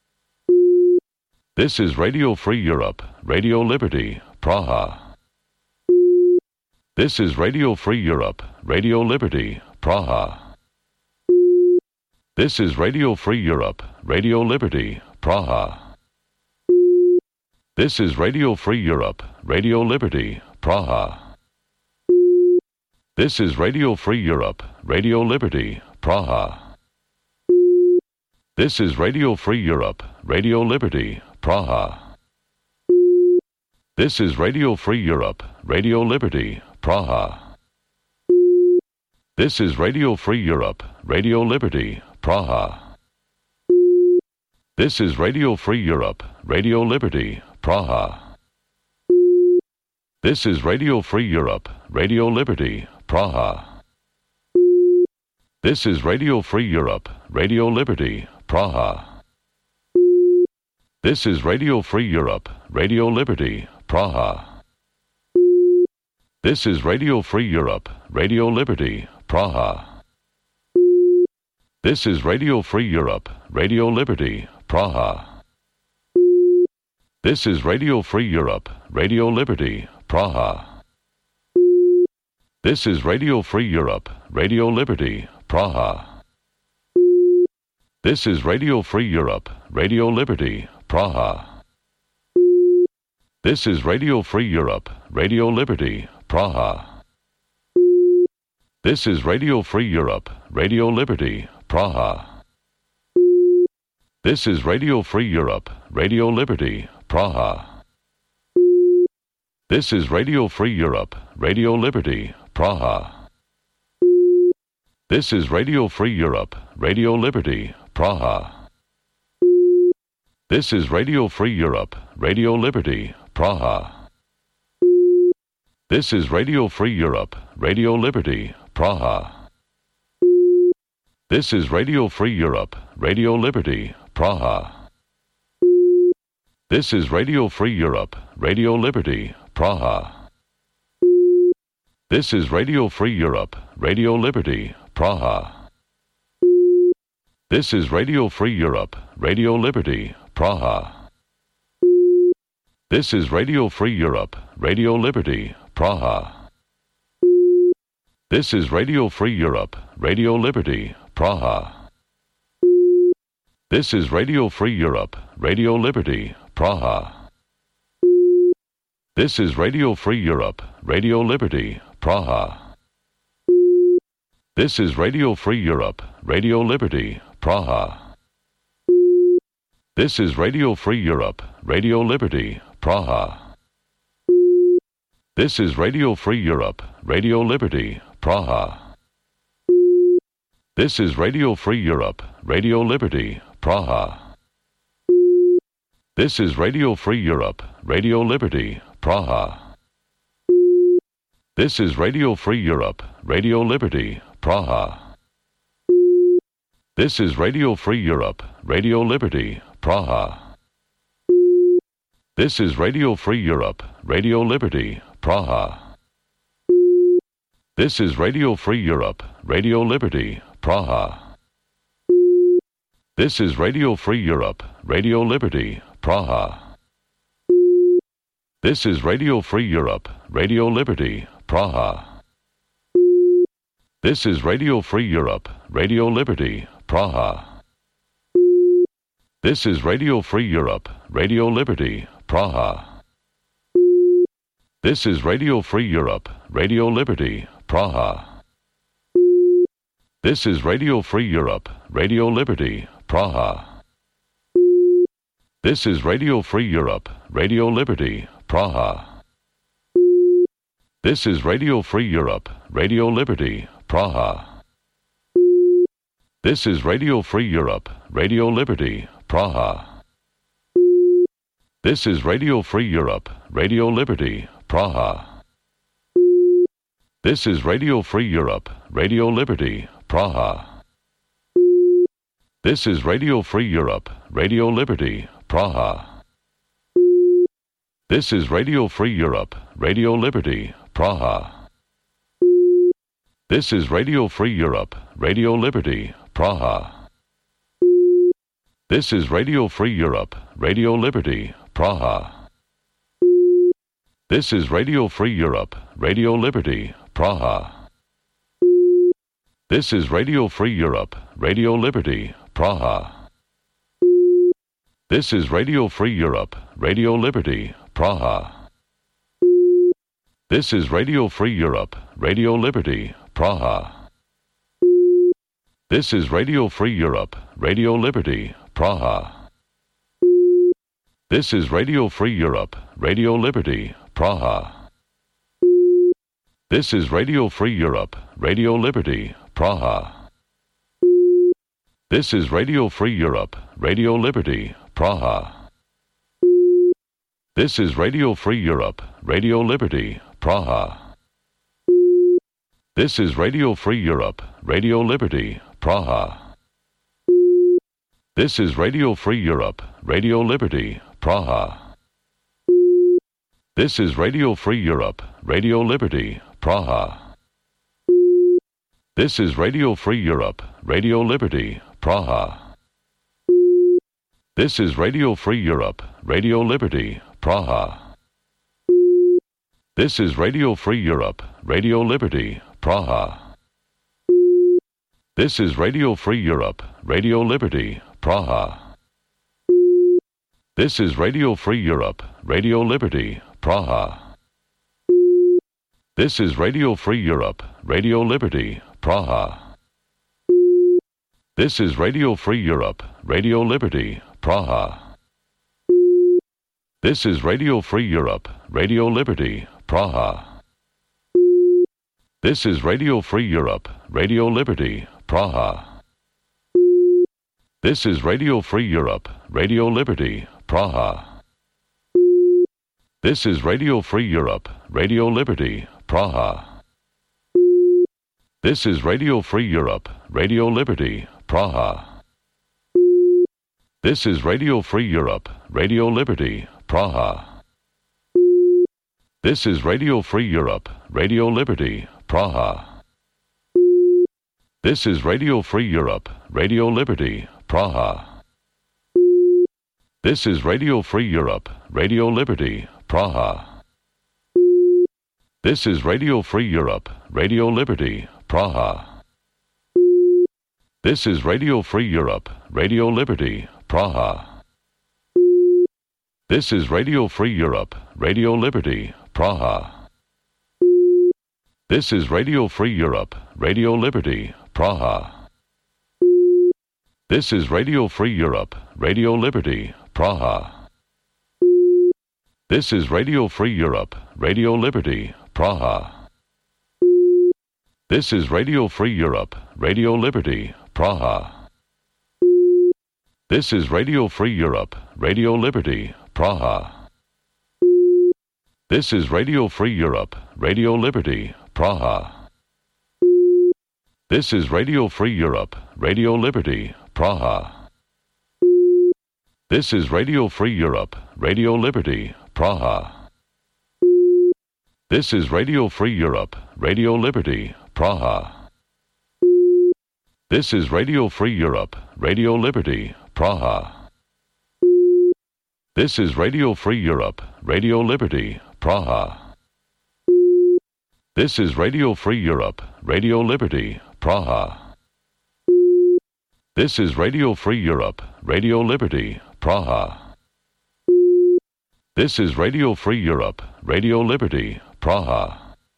This is Radio Free Europe, Radio Liberty, Praha. This is Radio Free Europe, Radio Liberty, Praha. This is Radio Free Europe, Radio Liberty, Praha. This is Radio Free Europe, Radio Liberty, Praha. This is Radio Free Europe, Radio Liberty, Praha. This is Radio Free Europe, Radio Liberty, Praha. This is Radio Free Europe, Radio Liberty, Praha. This is Radio Free Europe, Radio Liberty, Praha. This is Radio Free Europe, Radio Liberty, Praha. This is Radio Free Europe, Radio Liberty, Praha. This is Radio Free Europe, Radio Liberty, Praha. This is Radio Free Europe, Radio Liberty, Praha. This is Radio Free Europe, Radio Liberty, Praha. This is Radio Free Europe, Radio Liberty, Praha. This is Radio Free Europe, Radio Liberty, Praha. This is Radio Free Europe, Radio Liberty, Praha. This is Radio Free Europe, Radio Liberty, Praha. This is Radio Free Europe, Radio Liberty, Praha. This is Radio Free Europe, Radio Liberty, Praha. This is Radio Free Europe, Radio Liberty, Praha. This is Radio Free Europe, Radio Liberty, Praha. This is Radio Free Europe, Radio Liberty, Praha. This is Radio Free Europe, Radio Liberty, Praha. This is Radio Free Europe, Radio Liberty, Praha. This is Radio Free Europe, Radio Liberty, Praha. This is Radio Free Europe, Radio Liberty, Praha. This is Radio Free Europe, Radio Liberty, Praha. This is Radio Free Europe, Radio Liberty, Praha. This is Radio Free Europe, Radio Liberty, Praha. This is Radio Free Europe, Radio Liberty, Praha. This is Radio Free Europe, Radio Liberty, Praha. This is Radio Free Europe, Radio Liberty, Praha. This is Radio Free Europe, Radio Liberty, Praha. This is Radio Free Europe, Radio Liberty, Praha. This is Radio Free Europe, Radio Liberty, Praha. This is Radio Free Europe, Radio Liberty, Praha. This is Radio Free Europe, Radio Liberty, Praha. This is Radio Free Europe, Radio Liberty, Praha. This is Radio Free Europe, Radio Liberty, Praha. This is Radio Free Europe, Radio Liberty, Praha. This is Radio Free Europe, Radio Liberty, Praha. This is Radio Free Europe, Radio Liberty, Praha. This is Radio Free Europe, Radio Liberty, Praha. This is Radio Free Europe, Radio Liberty, Praha. This is Radio Free Europe, Radio Liberty, Praha. This is Radio Free Europe, Radio Liberty, Praha. This is Radio Free Europe, Radio Liberty, Praha. This is Radio Free Europe, Radio Liberty, Praha. This is Radio Free Europe, Radio Liberty, Praha. This is Radio Free Europe, Radio Liberty, Praha. This is Radio Free Europe, Radio Liberty, Praha. This is Radio Free Europe, Radio Liberty, Praha. This is Radio Free Europe, Radio Liberty, Praha. This is Radio Free Europe, Radio Liberty, Praha. This is Radio Free Europe, Radio Liberty, Praha. This is Radio Free Europe, Radio Liberty, Praha. This is Radio Free Europe, Radio Liberty, Praha. This is Radio Free Europe, Radio Liberty, Praha. This is Radio Free Europe, Radio Liberty, Praha. This is Radio Free Europe, Radio Liberty, Praha. This is Radio Free Europe, Radio Liberty, Praha. This is Radio Free Europe, Radio Liberty, Praha. This is Radio Free Europe, Radio Liberty, Praha. This is Radio Free Europe, Radio Liberty, Praha. This is Radio Free Europe, Radio Liberty, Praha. This is Radio Free Europe, Radio Liberty, Praha. This is Radio Free Europe, Radio Liberty, Praha. This is Radio Free Europe, Radio Liberty, Praha. This is Radio Free Europe, Radio Liberty, Praha. This is Radio Free Europe, Radio Liberty, Praha. This is Radio Free Europe, Radio Liberty, Praha. This is Radio Free Europe, Radio Liberty, Praha. This is Radio Free Europe, Radio Liberty, Praha. This is Radio Free Europe, Radio Liberty, Praha. This is Radio Free Europe, Radio Liberty, Praha. This is Radio Free Europe, Radio Liberty, Praha. This is Radio Free Europe, Radio Liberty, Praha. This is Radio Free Europe, Radio Liberty, Praha. This is Radio Free Europe, Radio Liberty, Praha. This is Radio Free Europe, Radio Liberty, Praha. This is Radio Free Europe, Radio Liberty, Praha. This is Radio Free Europe, Radio Liberty, Praha. This is Radio Free Europe, Radio Liberty, Praha. This is Radio Free Europe, Radio Liberty, Praha. This is Radio Free Europe, Radio Liberty, Praha. This is Radio Free Europe, Radio Liberty, Praha. This is Radio Free Europe, Radio Liberty, Praha. This is Radio Free Europe, Radio Liberty, Praha. This is Radio Free Europe, Radio Liberty, Praha. This is Radio Free Europe, Radio Liberty, Praha. This is Radio Free Europe, Radio Liberty, Praha. This is Radio Free Europe, Radio Liberty, Praha. This is Radio Free Europe, Radio Liberty, Praha. This is Radio Free Europe, Radio Liberty, Praha. This is Radio Free Europe, Radio Liberty, Praha. This is Radio Free Europe, Radio Liberty, Praha. This is Radio Free Europe, Radio Liberty, Praha. This is Radio Free Europe, Radio Liberty, Praha. This is Radio Free Europe, Radio Liberty, Praha. This is Radio Free Europe, Radio Liberty, Praha. This is Radio Free Europe, Radio Liberty, Praha.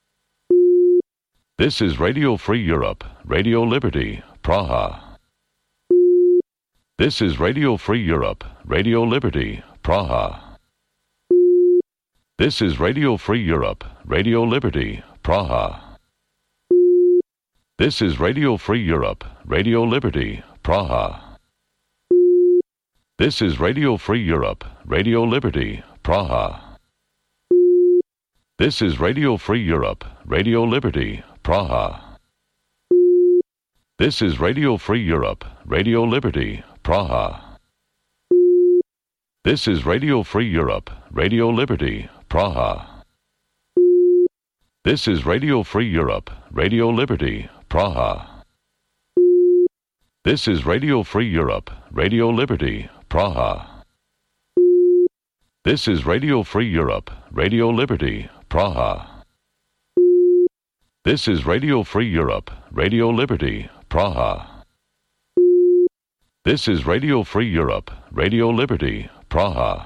This is Radio Free Europe, Radio Liberty, Praha. This is Radio Free Europe, Radio Liberty, Praha. This is Radio Free Europe, Radio Liberty, Praha. This is Radio Free Europe, Radio Liberty, Praha. This is Radio Free Europe, Radio Liberty, Praha. This is Radio Free Europe, Radio Liberty, Praha. This is Radio Free Europe, Radio Liberty, Praha. This is Radio Free Europe, Radio Liberty, Praha. This is Radio Free Europe, Radio Liberty, Praha. This is Radio Free Europe, Radio Liberty, Praha. This is Radio Free Europe, Radio Liberty, Praha. This is Radio Free Europe, Radio Liberty, Praha. This is Radio Free Europe, Radio Liberty, Praha.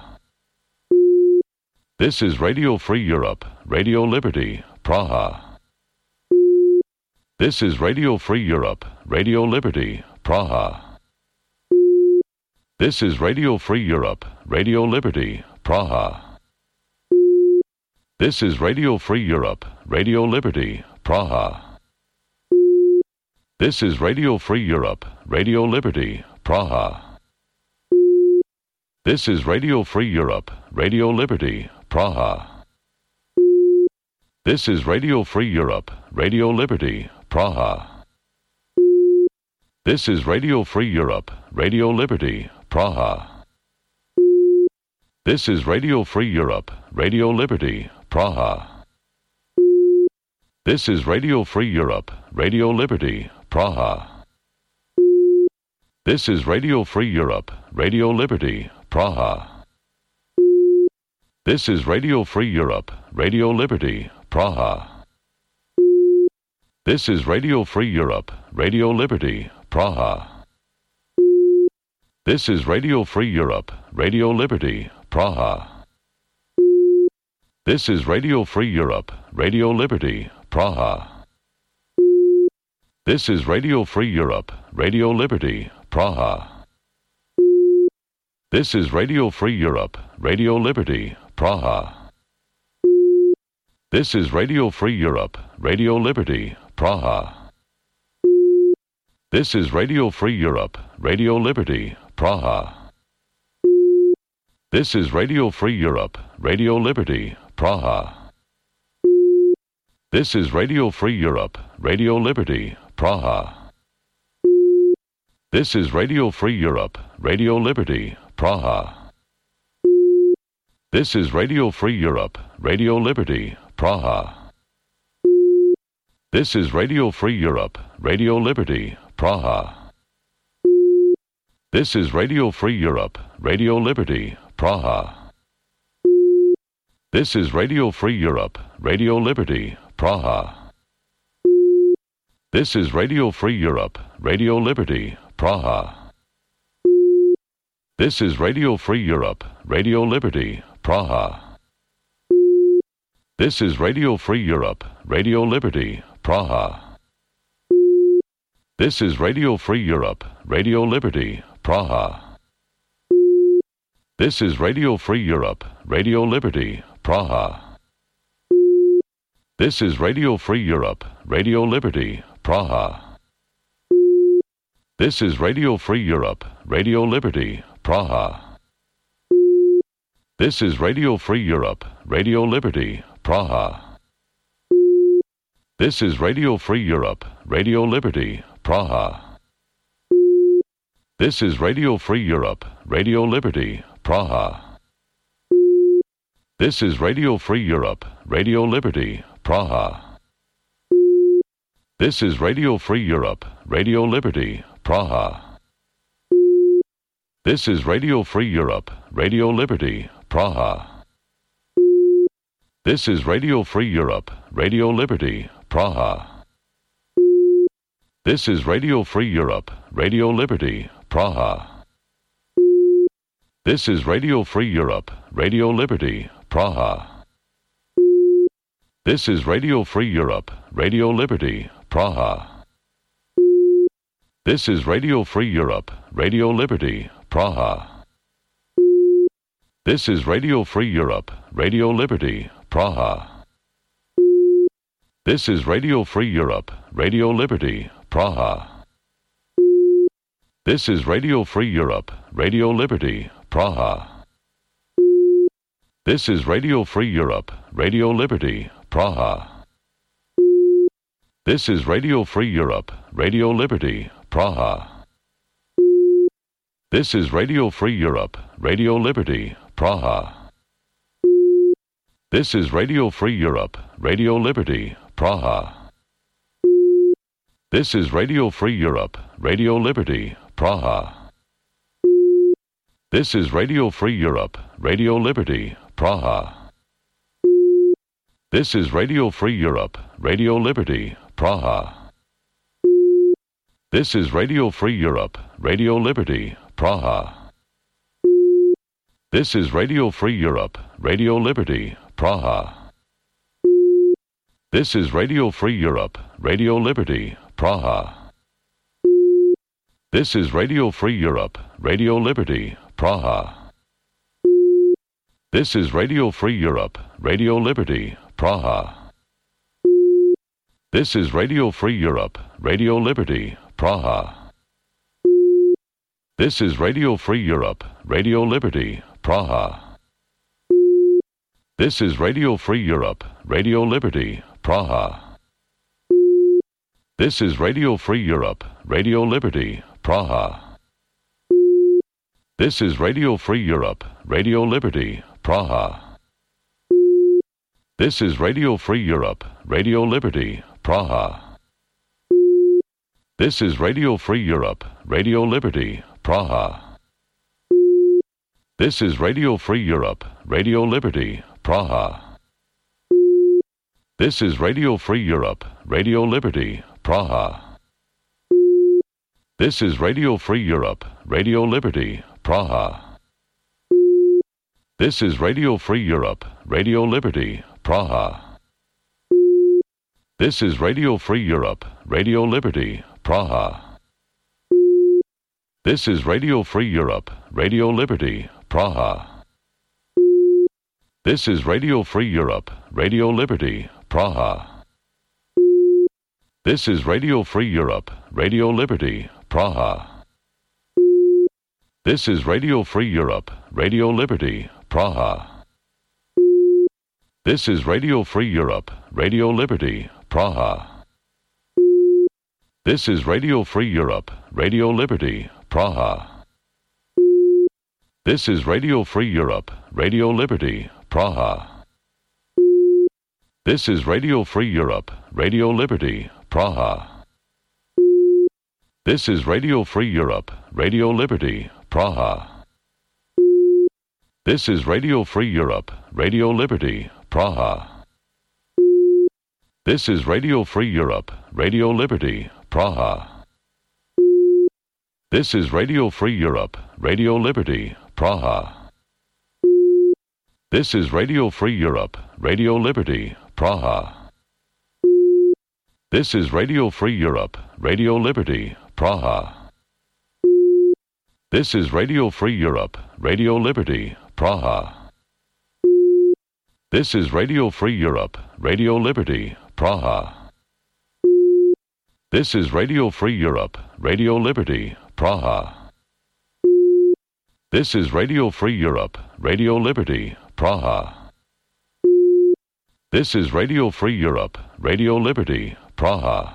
This is Radio Free Europe, Radio Liberty, Praha. This is Radio Free Europe, Radio Liberty, Praha. This is Radio Free Europe, Radio Liberty, Praha. This is Radio Free Europe, Radio Liberty, Praha. This is Radio Free Europe, Radio Liberty, Praha. This is Radio Free Europe, Radio Liberty, Praha. This is Radio Free Europe, Radio Liberty, Praha. This is Radio Free Europe, Radio Liberty, Praha. This is Radio Free Europe, Radio Liberty, Praha. This is Radio Free Europe, Radio Liberty, Praha. This is Radio Free Europe, Radio Liberty, Praha. This is Radio Free Europe, Radio Liberty, Praha. This is Radio Free Europe, Radio Liberty, Praha. This is Radio Free Europe, Radio Liberty, Praha. This is Radio Free Europe, Radio Liberty, Praha. This is Radio Free Europe, Radio Liberty, Praha. This is Radio Free Europe, Radio Liberty, Praha. This is Radio Free Europe, Radio Liberty, Praha. This is Radio Free Europe, Radio Liberty, Praha. This is Radio Free Europe, Radio Liberty, Praha. This is Radio Free Europe, Radio Liberty, Praha. This is Radio Free Europe, Radio Liberty, Praha. This is Radio Free Europe, Radio Liberty, Praha. This is Radio Free Europe, Radio Liberty, Praha. This is Radio Free Europe, Radio Liberty, Praha. This is Radio Free Europe, Radio Liberty, Praha. This is Radio Free Europe, Radio Liberty, Praha. This is Radio Free Europe, Radio Liberty, Praha. This is Radio Free Europe, Radio Liberty, Praha. This is Radio Free Europe, Radio Liberty, Praha. This is Radio Free Europe, Radio Liberty, Praha. This is Radio Free Europe, Radio Liberty, Praha. This is Radio Free Europe, Radio Liberty, Praha. This is Radio Free Europe, Radio Liberty, Praha. This is Radio Free Europe, Radio Liberty, Praha. This is Radio Free Europe, Radio Liberty, Praha. This is Radio Free Europe, Radio Liberty, Praha. This is Radio Free Europe, Radio Liberty, Praha. This is Radio Free Europe, Radio Liberty, Praha. This is Radio Free Europe, Radio Liberty, Praha. This is Radio Free Europe, Radio Liberty, Praha. This is Radio Free Europe, Radio Liberty, Praha. This is Radio Free Europe, Radio Liberty, Praha. This is Radio Free Europe, Radio Liberty, Praha. This is Radio Free Europe, Radio Liberty, Praha. This is Radio Free Europe, Radio Liberty, Praha. This is Radio Free Europe, Radio Liberty, Praha. This is Radio Free Europe, Radio Liberty, Praha. This is Radio Free Europe, Radio Liberty, Praha. This is Radio Free Europe, Radio Liberty, Praha. This is Radio Free Europe, Radio Liberty, Praha. This is Radio Free Europe, Radio Liberty, Praha. This is Radio Free Europe, Radio Liberty, Praha. This is Radio Free Europe, Radio Liberty, Praha. This is Radio Free Europe, Radio Liberty, Praha. This is Radio Free Europe, Radio Liberty, Praha. This is Radio Free Europe, Radio Liberty, Praha. This is Radio Free Europe, Radio Liberty, Praha. This is Radio Free Europe, Radio Liberty, Praha. This is Radio Free Europe, Radio Liberty, Praha. This is Radio Free Europe, Radio Liberty, Praha. This is Radio Free Europe, Radio Liberty, Praha. This is Radio Free Europe, Radio Liberty, Praha. This is Radio Free Europe, Radio Liberty, Praha. This is Radio Free Europe, Radio Liberty, Praha. This is Radio Free Europe, Radio Liberty, Praha. This is Radio Free Europe, Radio Liberty, Praha. This is Radio Free Europe, Radio Liberty, Praha. This is Radio Free Europe, Radio Liberty, Praha. This is Radio Free Europe, Radio Liberty, Praha. This is Radio Free Europe, Radio Liberty, Praha. This is Radio Free Europe, Radio Liberty, Praha. This is Radio Free Europe, Radio Liberty, Praha. This is Radio Free Europe, Radio Liberty, Praha. This is Radio Free Europe, Radio Liberty, Praha. This is Radio Free Europe, Radio Liberty, Praha. This is Radio Free Europe, Radio Liberty, Praha. This is Radio Free Europe, Radio Liberty, Praha. This is Radio Free Europe, Radio Liberty, Praha. This is Radio Free Europe, Radio Liberty, Praha. This is Radio Free Europe, Radio Liberty, Praha. This is Radio Free Europe, Radio Liberty, Praha. This is Radio Free Europe, Radio Liberty, Praha. This is Radio Free Europe, Radio Liberty, Praha. This is Radio Free Europe, Radio Liberty, Praha. This is Radio Free Europe, Radio Liberty, Praha. This is Radio Free Europe, Radio Liberty, Praha. This is Radio Free Europe, Radio Liberty, Praha. This is Radio Free Europe, Radio Liberty, Praha. This is Radio Free Europe, Radio Liberty, Praha.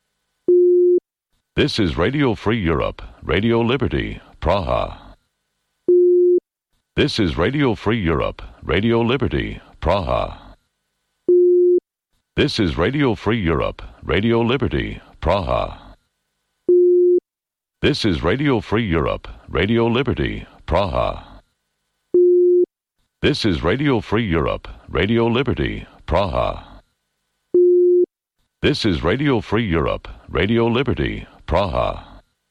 This is Radio Free Europe, Radio Liberty, Praha. This is Radio Free Europe, Radio Liberty, Praha. This is Radio Free Europe, Radio Liberty, Praha. This is Radio Free Europe, Radio Liberty, Praha. This is Radio Free Europe, Radio Liberty, Praha. This is Radio Free Europe, Radio Liberty, Praha.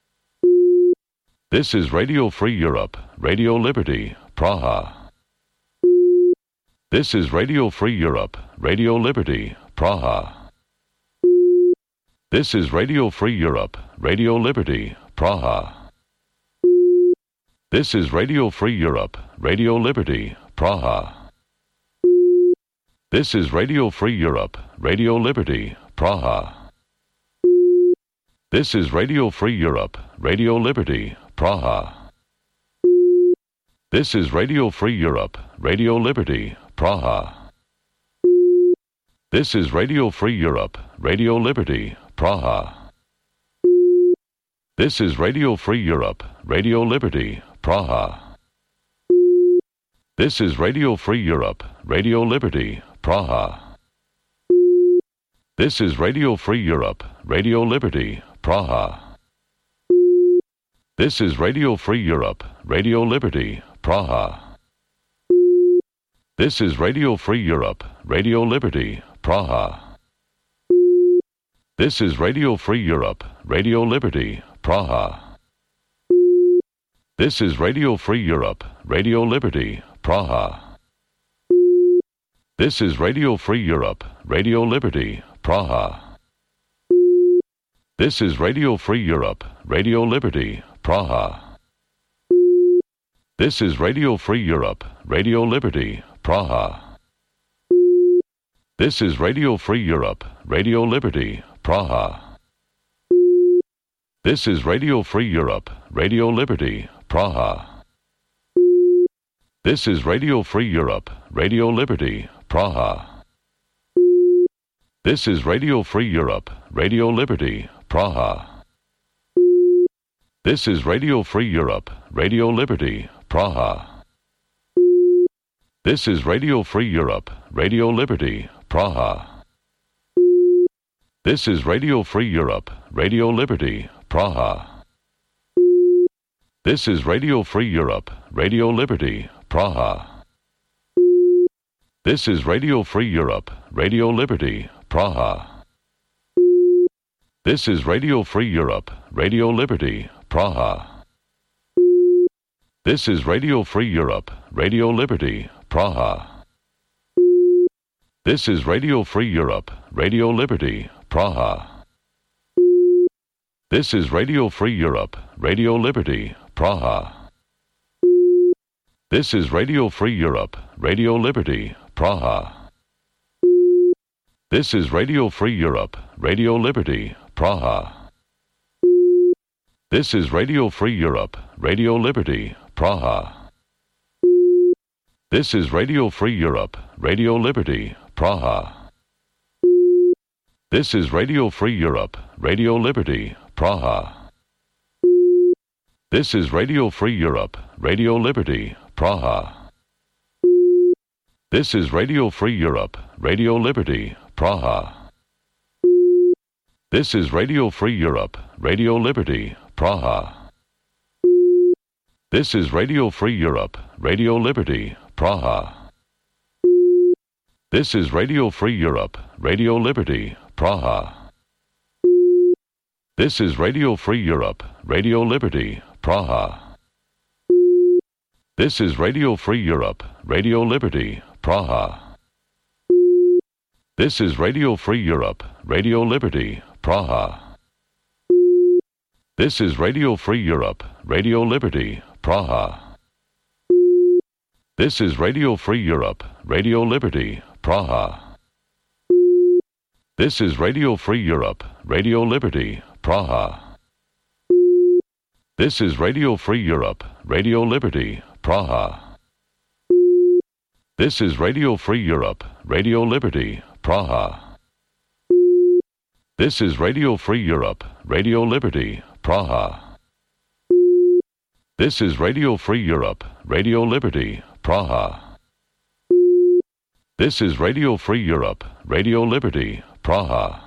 This is Radio Free Europe, Radio Liberty, Praha. This is Radio Free Europe, Radio Liberty, Praha. This is Radio Free Europe, Radio Liberty, Praha. This is Radio Free Europe, Radio Liberty, Praha. This is Radio Free Europe, Radio Liberty, Praha. This is Radio Free Europe, Radio Liberty, Praha. This is Radio Free Europe, Radio Liberty, Praha. This is Radio Free Europe, Radio Liberty, Praha. This is Radio Free Europe, Radio Liberty, Praha. This is Radio Free Europe, Radio Liberty, Praha. This is Radio Free Europe, Radio Liberty, Praha. This is Radio Free Europe, Radio Liberty, Praha. This is Radio Free Europe, Radio Liberty, Praha. This is Radio Free Europe, Radio Liberty, Praha. This is Radio Free Europe, Radio Liberty, Praha. This is Radio Free Europe, Radio Liberty, Praha. This is Radio Free Europe, Radio Liberty, Praha. This is Radio Free Europe, Radio Liberty, Praha. This is Radio Free Europe, Radio Liberty, Praha. This is Radio Free Europe, Radio Liberty, Praha. This is Radio Free Europe, Radio Liberty, Praha. This is Radio Free Europe, Radio Liberty, Praha. This is Radio Free Europe, Radio Liberty, Praha. This is Radio Free Europe, Radio Liberty, Praha. This is Radio Free Europe, Radio Liberty, Praha. This is Radio Free Europe, Radio Liberty, Praha. This is Radio Free Europe, Radio Liberty, Praha. This is Radio Free Europe, Radio Liberty, Praha. This is Radio Free Europe, Radio Liberty, Praha. This is Radio Free Europe, Radio Liberty, Praha. This is Radio Free Europe, Radio Liberty, Praha. This is Radio Free Europe, Radio Liberty, Praha. This is Radio Free Europe, Radio Liberty, Praha. This is Radio Free Europe, Radio Liberty, Praha. This is Radio Free Europe, Radio Liberty, Praha. This is Radio Free Europe, Radio Liberty, Praha. This is Radio Free Europe, Radio Liberty, Praha. This is Radio Free Europe, Radio Liberty, Praha. This is Radio Free Europe, Radio Liberty, Praha. This is Radio Free Europe, Radio Liberty, Praha. This is Radio Free Europe, Radio Liberty, Praha. This is Radio Free Europe, Radio Liberty, Praha. This is Radio Free Europe, Radio Liberty, Praha. This is Radio Free Europe, Radio Liberty, Praha. This is Radio Free Europe, Radio Liberty, Praha. This is Radio Free Europe, Radio Liberty, Praha. This is Radio Free Europe, Radio Liberty, Praha. This is Radio Free Europe, Radio Liberty, Praha. This is Radio Free Europe, Radio Liberty, Praha. This is Radio Free Europe, Radio Liberty, Praha. This is Radio Free Europe, Radio Liberty, Praha. This is Radio Free Europe, Radio Liberty, Praha.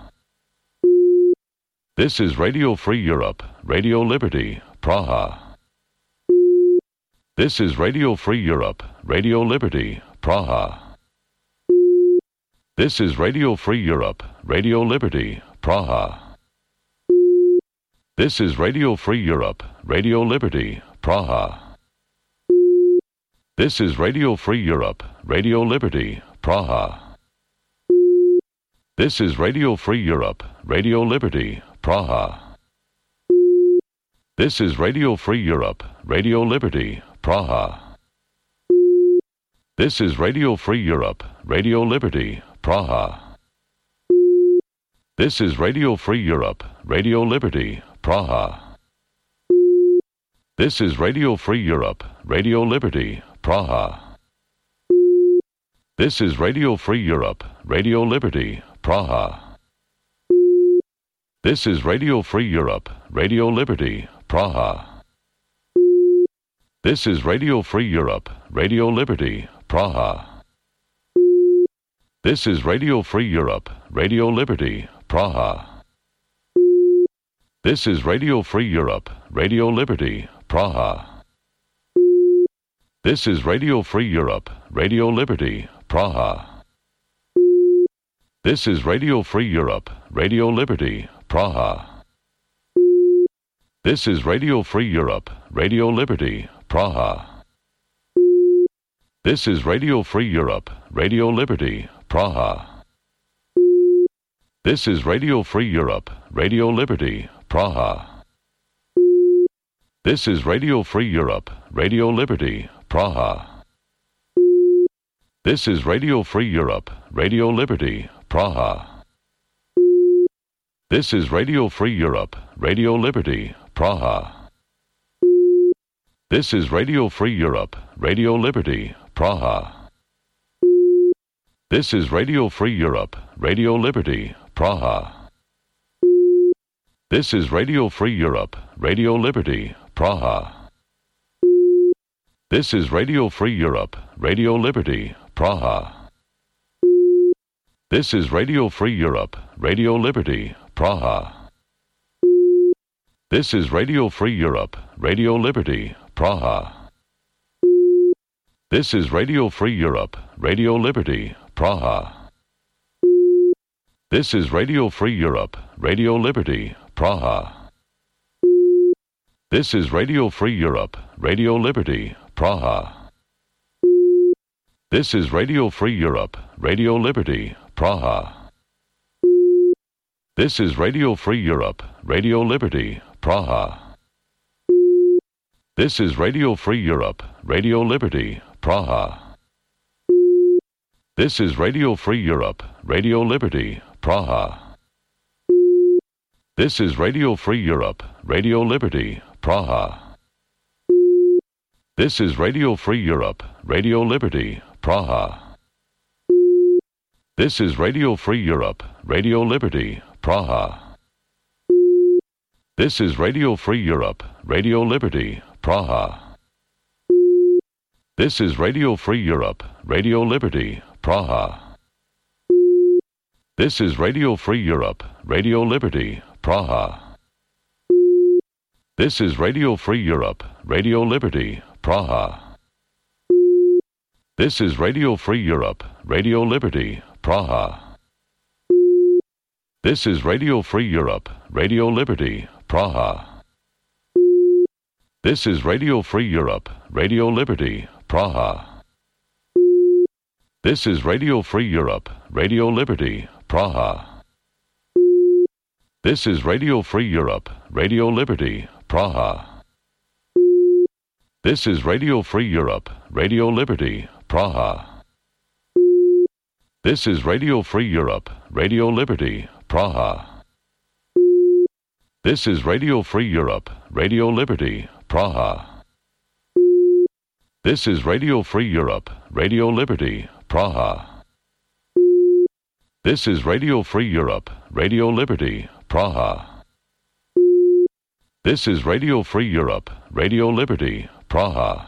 This is Radio Free Europe, Radio Liberty, Praha. This is Radio Free Europe, Radio Liberty, Praha. This is Radio Free Europe, Radio Liberty, Praha. This is Radio Free Europe, Radio Liberty, Praha. This is Radio Free Europe, Radio Liberty, Praha. This is Radio Free Europe, Radio Liberty, Praha. This is Radio Free Europe, Radio Liberty, Praha. This is Radio Free Europe, Radio Liberty, Praha. This is Radio Free Europe, Radio Liberty, Praha. This is Radio Free Europe, Radio Liberty, Praha. This is Radio Free Europe, Radio Liberty, Praha. This is Radio Free Europe, Radio Liberty, Praha. This is Radio Free Europe, Radio Liberty, Praha. This is Radio Free Europe, Radio Liberty, Praha. This is Radio Free Europe, Radio Liberty, Praha. This is Radio Free Europe, Radio Liberty, Praha. This is Radio Free Europe, Radio Liberty, Praha. This is Radio Free Europe, Radio Liberty, Praha. This is Radio Free Europe, Radio Liberty, Praha. This is Radio Free Europe, Radio Liberty, Praha. This is Radio Free Europe, Radio Liberty, Praha. This is Radio Free Europe, Radio Liberty, Praha. This is Radio Free Europe, Radio Liberty, Praha. This is Radio Free Europe, Radio Liberty, Praha. This is Radio Free Europe, Radio Liberty, Praha. This is Radio Free Europe, Radio Liberty, Praha. This is Radio Free Europe, Radio Liberty, Praha. This is Radio Free Europe, Radio Liberty, Praha. This is Radio Free Europe, Radio Liberty, Praha. This is Radio Free Europe, Radio Liberty, Praha. This is Radio Free Europe, Radio Liberty, Praha. This is Radio Free Europe, Radio Liberty, Praha. This is Radio Free Europe, Radio Liberty, Praha. This is Radio Free Europe, Radio Liberty, Praha. This is Radio Free Europe, Radio Liberty, Praha. This is Radio Free Europe, Radio Liberty, Praha. This is Radio Free Europe, Radio Liberty, Praha. This is Radio Free Europe, Radio Liberty, Praha. This is Radio Free Europe, Radio Liberty, Praha. This is Radio Free Europe, Radio Liberty, Praha. This is Radio Free Europe, Radio Liberty, Praha. This is Radio Free Europe, Radio Liberty, Praha. This is Radio Free Europe, Radio Liberty, Praha. This is Radio Free Europe, Radio Liberty, Praha. This is Radio Free Europe, Radio Liberty, Praha. This is Radio Free Europe, Radio Liberty, Praha. This is Radio Free Europe, Radio Liberty, Praha. This is Radio Free Europe, Radio Liberty, Praha. This is Radio Free Europe, Radio Liberty, Praha. This is Radio Free Europe, Radio Liberty, Praha. This is Radio Free Europe, Radio Liberty, Praha. This is Radio Free Europe, Radio Liberty, Praha. This is Radio Free Europe, Radio Liberty, Praha. This is Radio Free Europe, Radio Liberty, Praha.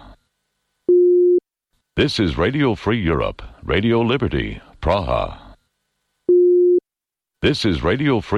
This is Radio Free Europe, Radio Liberty, Praha. This is Radio Free